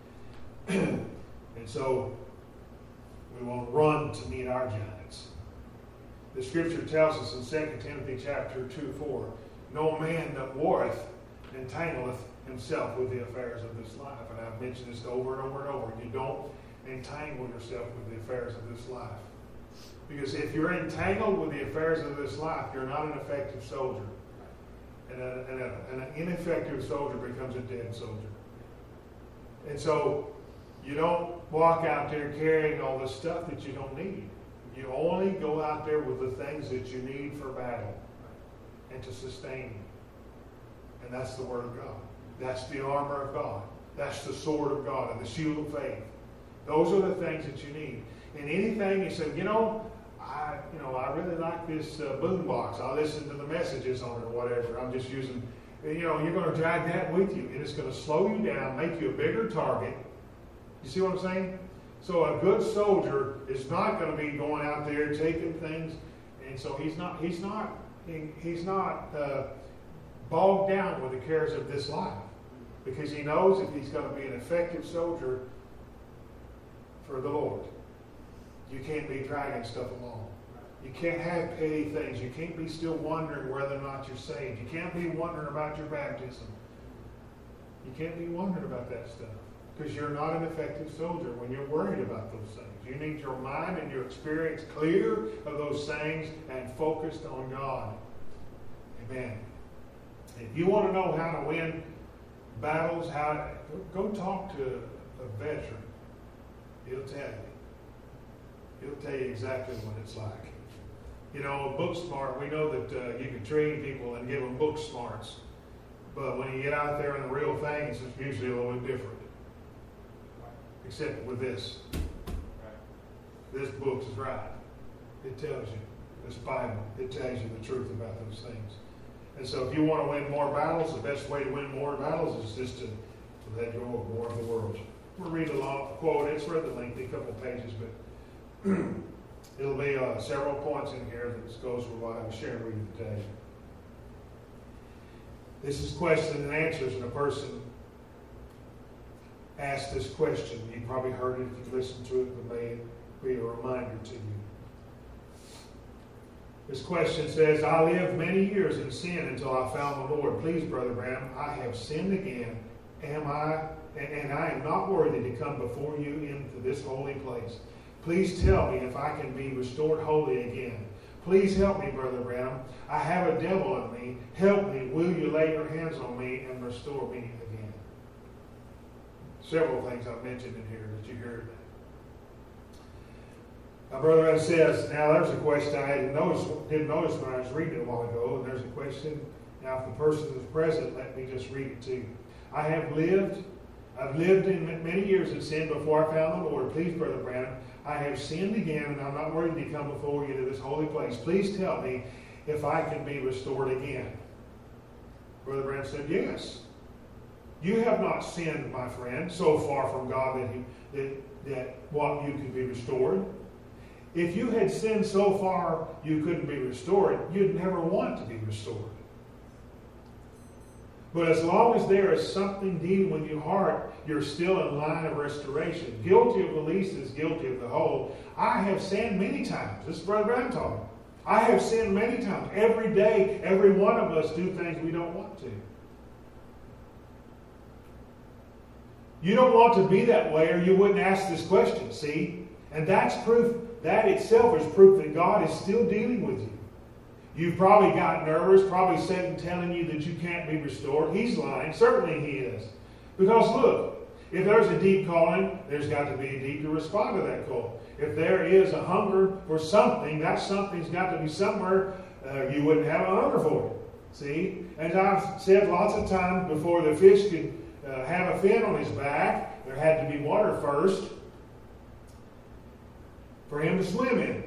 Speaker 1: And so we will run to meet our giants. The Scripture tells us in 2 Timothy chapter 2:4, no man that warreth entangleth himself with the affairs of this life. And I've mentioned this over and over and over. You don't entangle yourself with the affairs of this life. Because if you're entangled with the affairs of this life, you're not an effective soldier. And an ineffective soldier becomes a dead soldier. And so you don't walk out there carrying all the stuff that you don't need. You only go out there with the things that you need for battle and to sustain you. And that's the Word of God. That's the armor of God. That's the sword of God and the shield of faith. Those are the things that you need. And anything you say, I really like this boom box. I listen to the messages on it or whatever. I'm just using, you're going to drag that with you. And it's going to slow you down, make you a bigger target. You see what I'm saying? So a good soldier is not going to be going out there taking things. And so he's not bogged down with the cares of this life. Because he knows if he's going to be an effective soldier for the Lord, you can't be dragging stuff along. You can't have petty things. You can't be still wondering whether or not you're saved. You can't be wondering about your baptism. You can't be wondering about that stuff because you're not an effective soldier when you're worried about those things. You need your mind and your experience clear of those things and focused on God. Amen. If you want to know how to win battles, go talk to a veteran. He'll tell you. He'll tell you exactly what it's like. Book smart, we know that you can train people and give them book smarts. But when you get out there in the real thing, it's usually a little bit different. Except with this. This book is right. It tells you. This Bible, it tells you the truth about those things. And so if you want to win more battles, the best way to win more battles is just to let go of more of the world. We'll read a long quote. It's rather lengthy, a couple pages, but it'll be several points in here that goes with what I'm sharing with you today. This is question and answers, and a person asked this question. You probably heard it if you listened to it, but may be a reminder to you. This question says, I lived many years in sin until I found the Lord. Please, Brother Branham, I have sinned again. And I am not worthy to come before you into this holy place. Please tell me if I can be restored holy again. Please help me, Brother Branham. I have a devil in me. Help me. Will you lay your hands on me and restore me again? Several things I've mentioned in here that you heard. My brother says, now there's a question I didn't notice when I was reading it a while ago, and there's a question. Now if the person is present, let me just read it to you. I've lived in many years in sin before I found the Lord. Please, Brother Branham, I have sinned again, and I'm not worthy to come before you to this holy place. Please tell me if I can be restored again. Brother Branham said, yes. You have not sinned, my friend, so far from God that what you can be restored. If you had sinned so far you couldn't be restored, you'd never want to be restored. But as long as there is something dealing with your heart, you're still in line of restoration. Guilty of the least is guilty of the whole. I have sinned many times. This is Brother Branham talking. I have sinned many times. Every day, every one of us do things we don't want to. You don't want to be that way or you wouldn't ask this question, see? And that's proof, that itself is proof that God is still dealing with you. You've probably got nervous, probably Satan telling you that you can't be restored. He's lying. Certainly he is. Because look, if there's a deep calling, there's got to be a deep to respond to that call. If there is a hunger for something, that something's got to be somewhere. You wouldn't have a hunger for it. See? As I've said lots of times before, the fish could have a fin on his back. There had to be water first for him to swim in,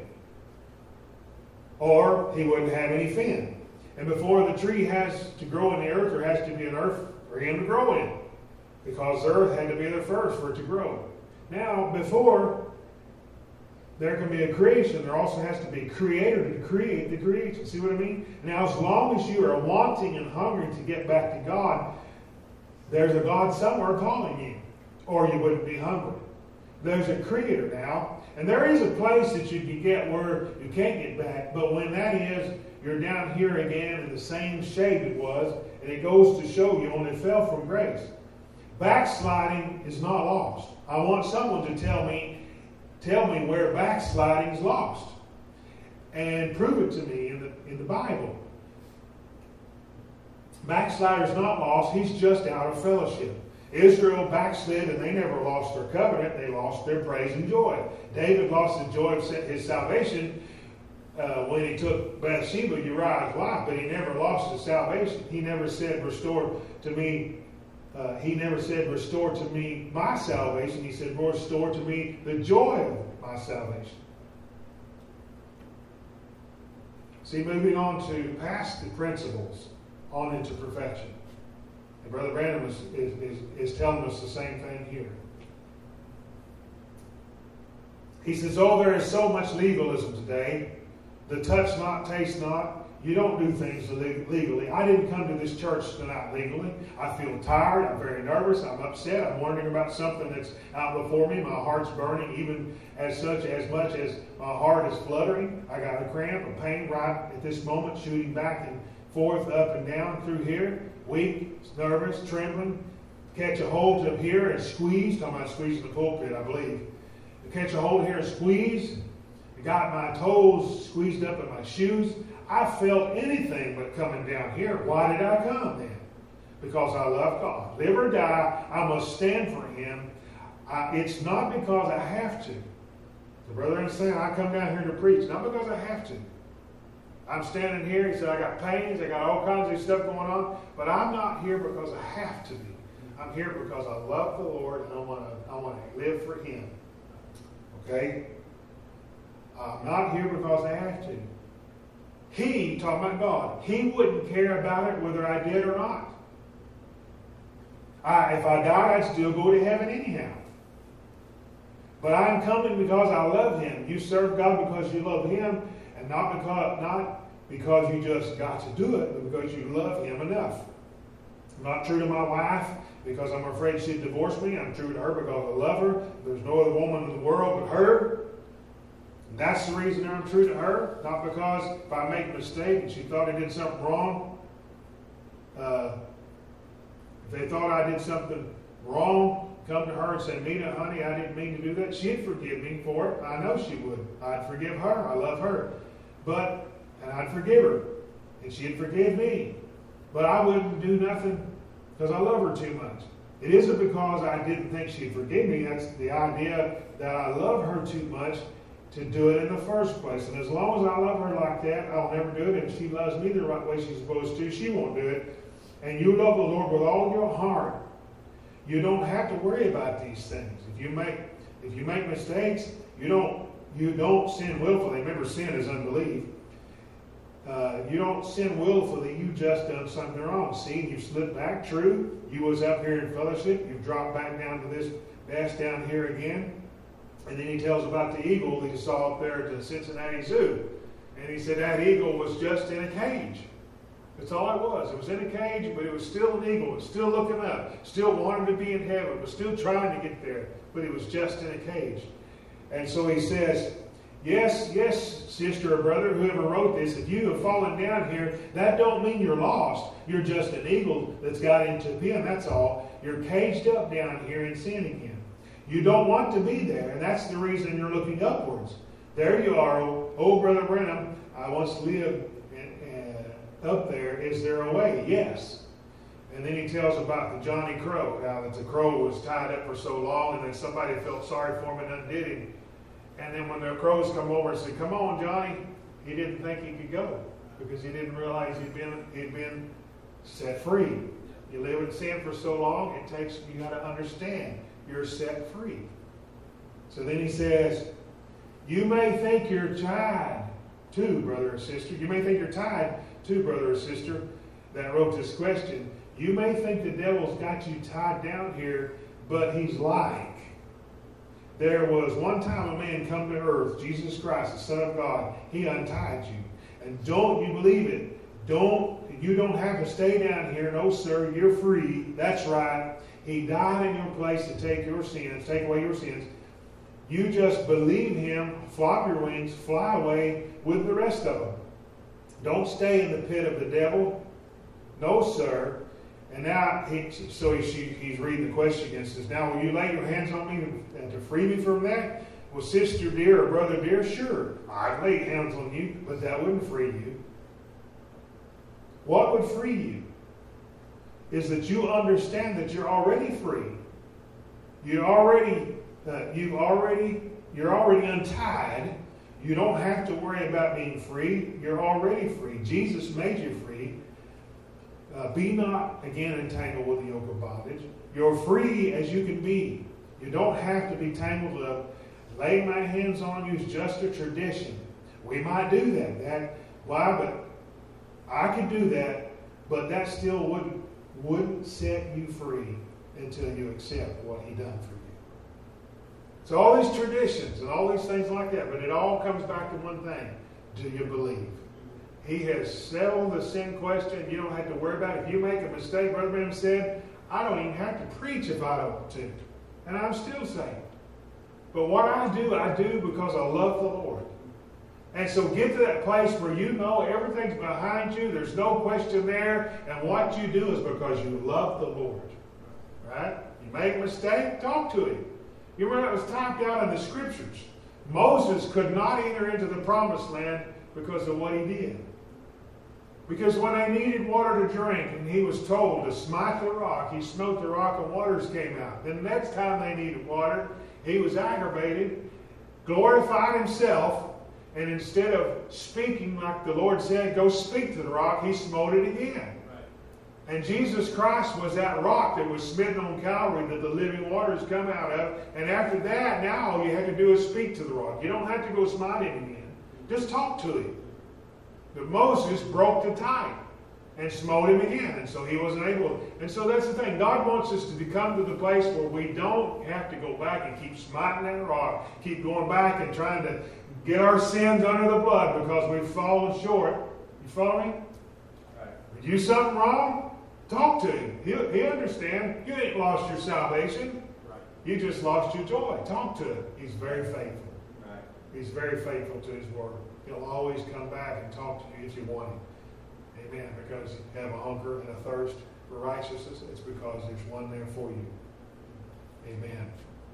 Speaker 1: or he wouldn't have any fin. And before the tree has to grow in the earth, there has to be an earth for him to grow in, because the earth had to be there first for it to grow. Now, before there can be a creation, there also has to be a creator to create the creation. See what I mean? Now, as long as you are wanting and hungry to get back to God, there's a God somewhere calling you, or you wouldn't be hungry. There's a creator now, and there is a place that you can get where you can't get back, but when that is, you're down here again in the same shape it was, and it goes to show you only fell from grace. Backsliding is not lost. I want someone to tell me where backsliding is lost, and prove it to me in the Bible. Backslider's not lost. He's just out of fellowship. Israel backslid and they never lost their covenant. They lost their praise and joy. David lost the joy of his salvation when he took Bathsheba, Uriah's wife, but he never lost his salvation. He never said, restore to me my salvation. He said, restore to me the joy of my salvation. See, moving on to past the principles, on into perfection. And Brother Brandon is telling us the same thing here. He says, there is so much legalism today. The touch not, taste not. You don't do things legally. I didn't come to this church tonight legally. I feel tired. I'm very nervous. I'm upset. I'm wondering about something that's out before me. My heart's burning, even as much as my heart is fluttering. I got a cramp, a pain right at this moment, shooting back and forth, up and down through here. Weak, nervous, trembling. Catch a hold up here and squeeze. Talking about squeezing the pulpit, I believe. Catch a hold here and squeeze. Got my toes squeezed up in my shoes. I felt anything but coming down here. Why did I come then? Because I love God. Live or die, I must stand for Him. It's not because I have to. The brother understands, I come down here to preach, not because I have to. I'm standing here, he said, I got pains, I got all kinds of stuff going on, but I'm not here because I have to be. I'm here because I love the Lord and I want to live for Him. Okay? I'm not here because I have to. He, talking about God, He wouldn't care about it whether I did or not. If I died, I'd still go to heaven anyhow. But I'm coming because I love Him. You serve God because you love Him, and not because you just got to do it, but because you love Him enough. I'm not true to my wife because I'm afraid she'd divorce me. I'm true to her because I love her. There's no other woman in the world but her. And that's the reason I'm true to her, not because if I make a mistake and she thought I did something wrong, if they thought I did something wrong, come to her and say, Nita, honey, I didn't mean to do that. She'd forgive me for it. I know she would. I'd forgive her. I love her. And I'd forgive her. And she'd forgive me. But I wouldn't do nothing because I love her too much. It isn't because I didn't think she'd forgive me. That's the idea that I love her too much to do it in the first place. And as long as I love her like that, I'll never do it. And if she loves me the right way she's supposed to, she won't do it. And you love the Lord with all your heart. You don't have to worry about these things. If you make mistakes, you don't sin willfully. Remember, sin is unbelief. You don't sin willfully. You just done something wrong. See, you slipped back. True. You was up here in fellowship. You've dropped back down to this mess down here again. And then he tells about the eagle that he saw up there at the Cincinnati Zoo. And he said that eagle was just in a cage. That's all it was. It was in a cage, but it was still an eagle. It was still looking up. Still wanted to be in heaven. Was still trying to get there. But it was just in a cage. And so he says, yes, sister or brother, whoever wrote this, if you have fallen down here, that don't mean you're lost. You're just an eagle that's got into a pen. That's all. You're caged up down here in sin again. You don't want to be there, and that's the reason you're looking upwards. There you are, oh Brother Brenham, I once lived up there. Is there a way? Yes. And then he tells about the Johnny Crow, how that the crow was tied up for so long, and then somebody felt sorry for him and undid him. And then when the crows come over and say, come on, Johnny, he didn't think he could go because he didn't realize he'd been set free. You live in sin for so long, you got to understand you're set free. So then he says, you may think you're tied too, brother or sister. You may think you're tied too, brother or sister, that wrote this question. You may think the devil's got you tied down here, but he's lying. There was one time a man come to earth, Jesus Christ, the Son of God. He untied you. And don't you believe it. You don't have to stay down here. No, sir, you're free. That's right. He died in your place to take away your sins. You just believe him, flop your wings, fly away with the rest of them. Don't stay in the pit of the devil. No, sir. And now, he's reading the question again. Says, now, will you lay your hands on me to free me from that? Well, sister dear or brother dear, sure, I'd lay hands on you, but that wouldn't free you. What would free you is that you understand that you're already free. You're already untied. You don't have to worry about being free. You're already free. Jesus made you free. Be not again entangled with the yoke of bondage. You're free as you can be. You don't have to be tangled up. Laying my hands on you is just a tradition. We might do that. But I could do that, but that still wouldn't set you free until you accept what he done for you. So all these traditions and all these things like that, but it all comes back to one thing. Do you believe? He has settled the sin question. You don't have to worry about it. If you make a mistake, Brother Branham said, I don't even have to preach if I don't want to. And I'm still saved. But what I do because I love the Lord. And so get to that place where you know everything's behind you. There's no question there. And what you do is because you love the Lord. Right? You make a mistake, talk to him. You remember it was typed out in the scriptures. Moses could not enter into the promised land because of what he did. Because when they needed water to drink and he was told to smite the rock, he smote the rock and waters came out. Then the next time they needed water, he was aggravated, glorified himself, and instead of speaking like the Lord said, go speak to the rock, he smote it again. And Jesus Christ was that rock that was smitten on Calvary that the living waters come out of. And after that, now all you have to do is speak to the rock. You don't have to go smite him again. Just talk to him. But Moses broke the tie and smote him again. And so he wasn't able. And so that's the thing. God wants us to come to the place where we don't have to go back and keep smiting that rock, keep going back and trying to get our sins under the blood because we've fallen short. You follow me? Right. You do something wrong? Talk to him. He'll understand. You ain't lost your salvation. Right. You just lost your joy. Talk to him. He's very faithful. Right. He's very faithful to his word. He'll always come back and talk to you if you want him. Amen. Because you have a hunger and a thirst for righteousness. It's because there's one there for you. Amen.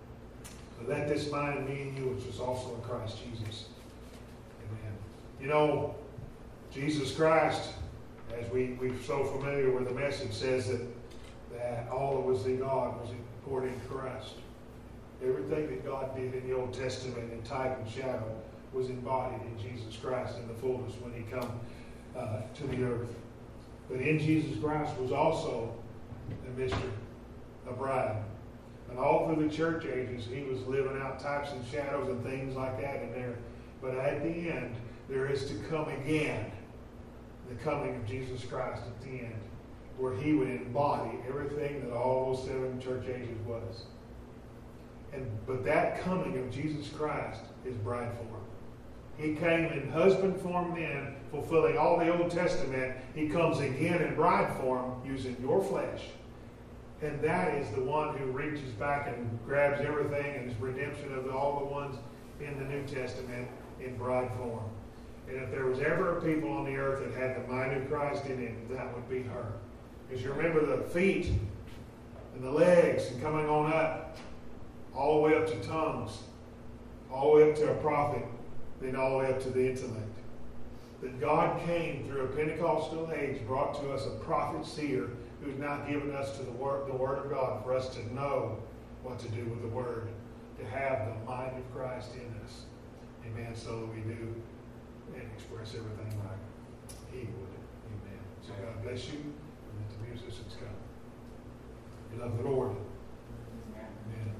Speaker 1: So let this mind in me and you, which is also in Christ Jesus. Amen. You know, Jesus Christ, as we're so familiar with the message, says that all that was in God was poured in Christ. Everything that God did in the Old Testament in type and shadow was embodied in Jesus Christ in the fullness when he come to the earth. But in Jesus Christ was also a mystery, a bride. And all through the church ages, he was living out types and shadows and things like that in there. But at the end, there is to come again the coming of Jesus Christ at the end, where he would embody everything that all those 7 church ages was. But that coming of Jesus Christ is bride form. He came in husband form then, fulfilling all the Old Testament. He comes again in bride form, using your flesh. And that is the one who reaches back and grabs everything and is redemption of all the ones in the New Testament in bride form. And if there was ever a people on the earth that had the mind of Christ in him, that would be her. Because you remember the feet and the legs and coming on up, all the way up to tongues, all the way up to a prophet, then all the way up to the intellect. That God came through a Pentecostal age, brought to us a prophet seer who's now given us to the word of God for us to know what to do with the word, to have the mind of Christ in us. Amen. So that we do and express everything like he would. Amen. So God bless you, and let the musicians come. We love the Lord. Amen.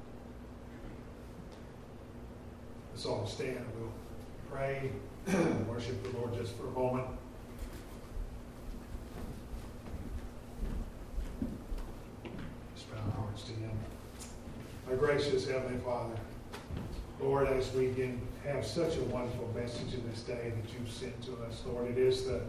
Speaker 1: Let's all stand. We'll pray, worship the Lord just for a moment. Just bow our hearts to Him. Our gracious Heavenly Father, Lord, as we can have such a wonderful message in this day that you've sent to us, Lord, it is the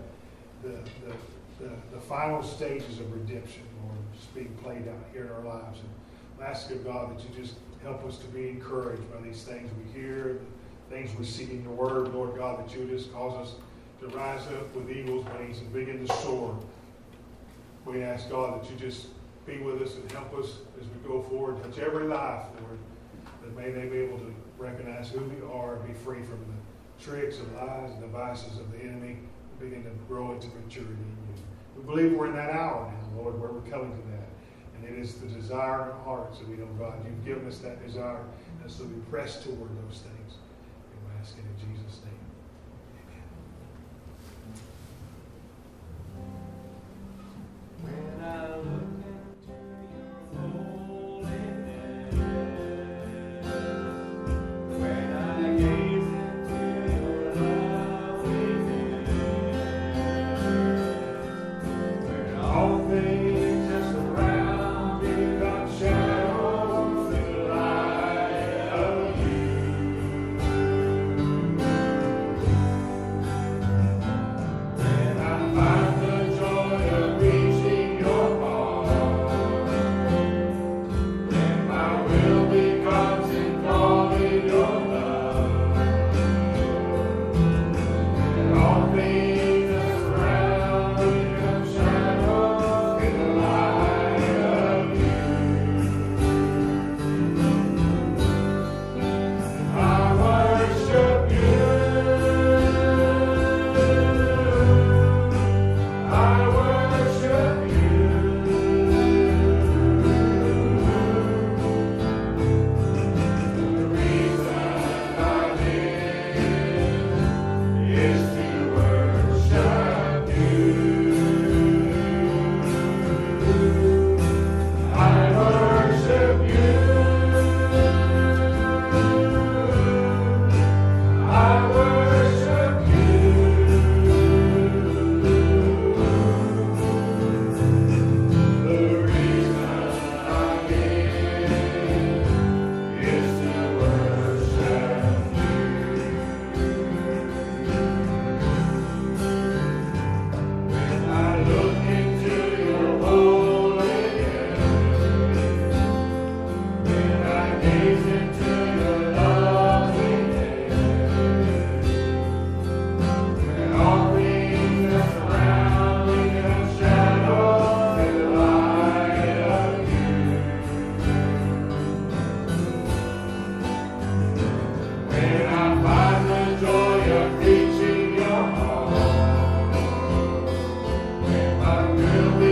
Speaker 1: final stages of redemption, Lord, just being played out here in our lives. And I ask of God that you just help us to be encouraged by these things we hear, the things we see in your word, Lord God, that you just cause us to rise up with eagle's wings and begin to soar. We ask, God, that you just be with us and help us as we go forward. Touch every life, Lord, that may they be able to recognize who we are and be free from the tricks and lies and devices of the enemy and begin to grow into maturity in you. We believe we're in that hour now, Lord, where we're coming to that. And it is the desire in our hearts that we know, God, you've given us that desire. And so we press toward those things. And we ask it in Jesus' name. Amen.
Speaker 2: When I look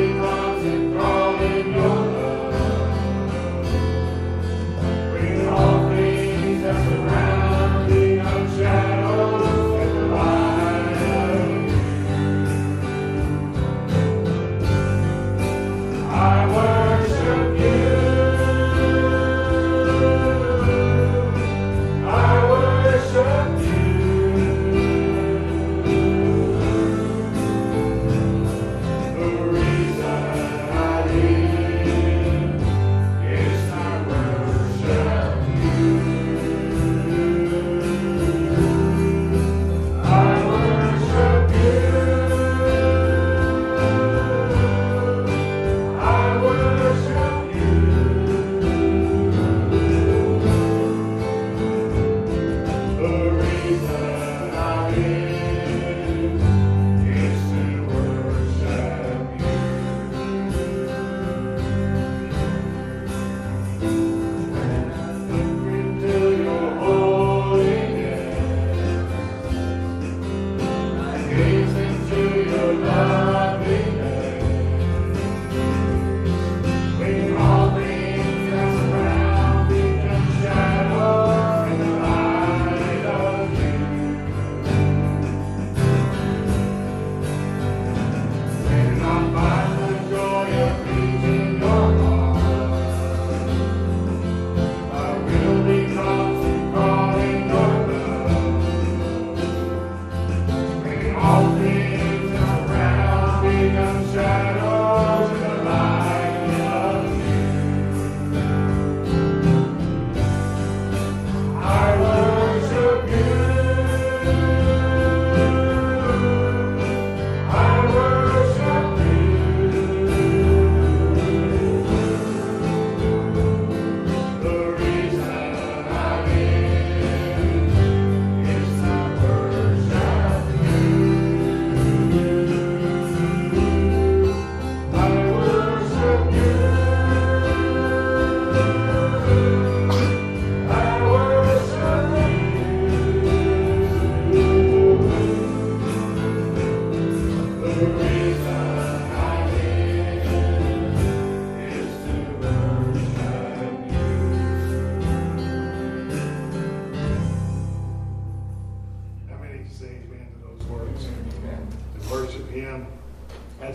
Speaker 2: all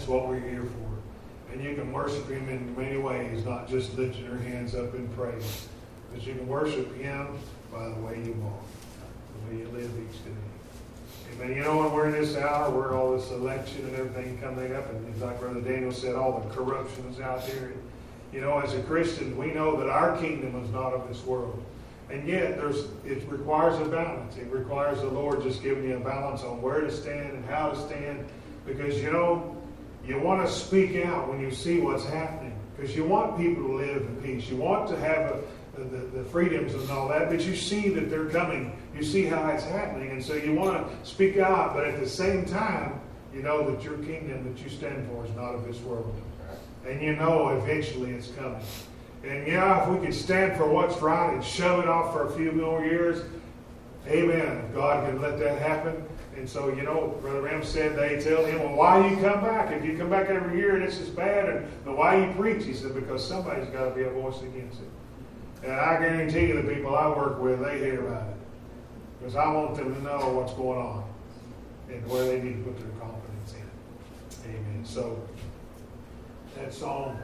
Speaker 1: That's what we're here for. And you can worship Him in many ways, not just lifting your hands up in praise. But you can worship Him by the way you walk, the way you live each day. Amen. You know, when we're in this hour where all this election and everything coming up, and like Brother Daniel said, all the corruption is out there. You know, as a Christian, we know that our kingdom is not of this world. And yet, it requires a balance. It requires the Lord just giving you a balance on where to stand and how to stand. Because, you know, you want to speak out when you see what's happening. Because you want people to live in peace. You want to have the freedoms and all that. But you see that they're coming. You see how it's happening. And so you want to speak out. But at the same time, you know that your kingdom that you stand for is not of this world. And you know eventually it's coming. And yeah, if we could stand for what's right and shove it off for a few more years, amen. If God can let that happen. And so, you know, Brother Ram said they tell him, well, why you come back? If you come back every year and this is bad, and why you preach? He said, because somebody's got to be a voice against it. And I guarantee you the people I work with, they hear about it. Because I want them to know what's going on and where they need to put their confidence in. Amen. So, that song,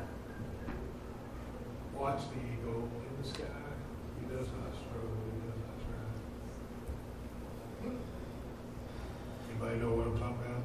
Speaker 1: watch the eagle in the sky. He does not struggle. He does not try. Anybody know what I'm talking about?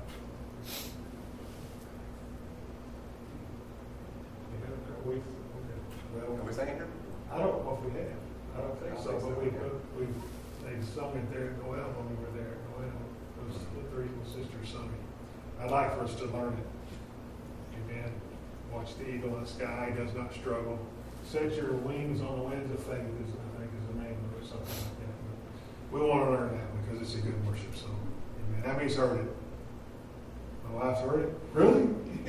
Speaker 1: Well,
Speaker 2: Are we singing here?
Speaker 1: I don't know if we have. I don't think so. But they sung it there at Noel when we were there. Noel, those three little sisters sung it. I'd like for us to learn it. Amen. Watch the eagle in the sky. He does not struggle. Set your wings on the winds of faith, I think is the name of it, something like that. But we want to learn that because it's a good worship song. Amen. How many's heard it? My wife's heard it? Really?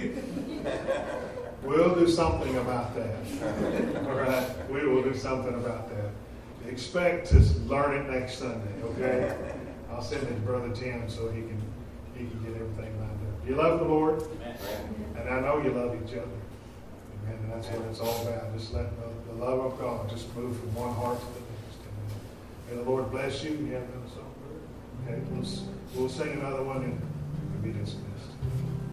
Speaker 1: We'll do something about that. All right? We will do something about that. Expect to learn it next Sunday, okay? I'll send it to Brother Tim so he can get everything lined up. You love the Lord? Amen. And I know you love each other. Amen. And that's what it's all about. Just let the love of God just move from one heart to the next. Amen. May the Lord bless you. You have another song, brother? Okay, we'll sing another one and we'll be dismissed.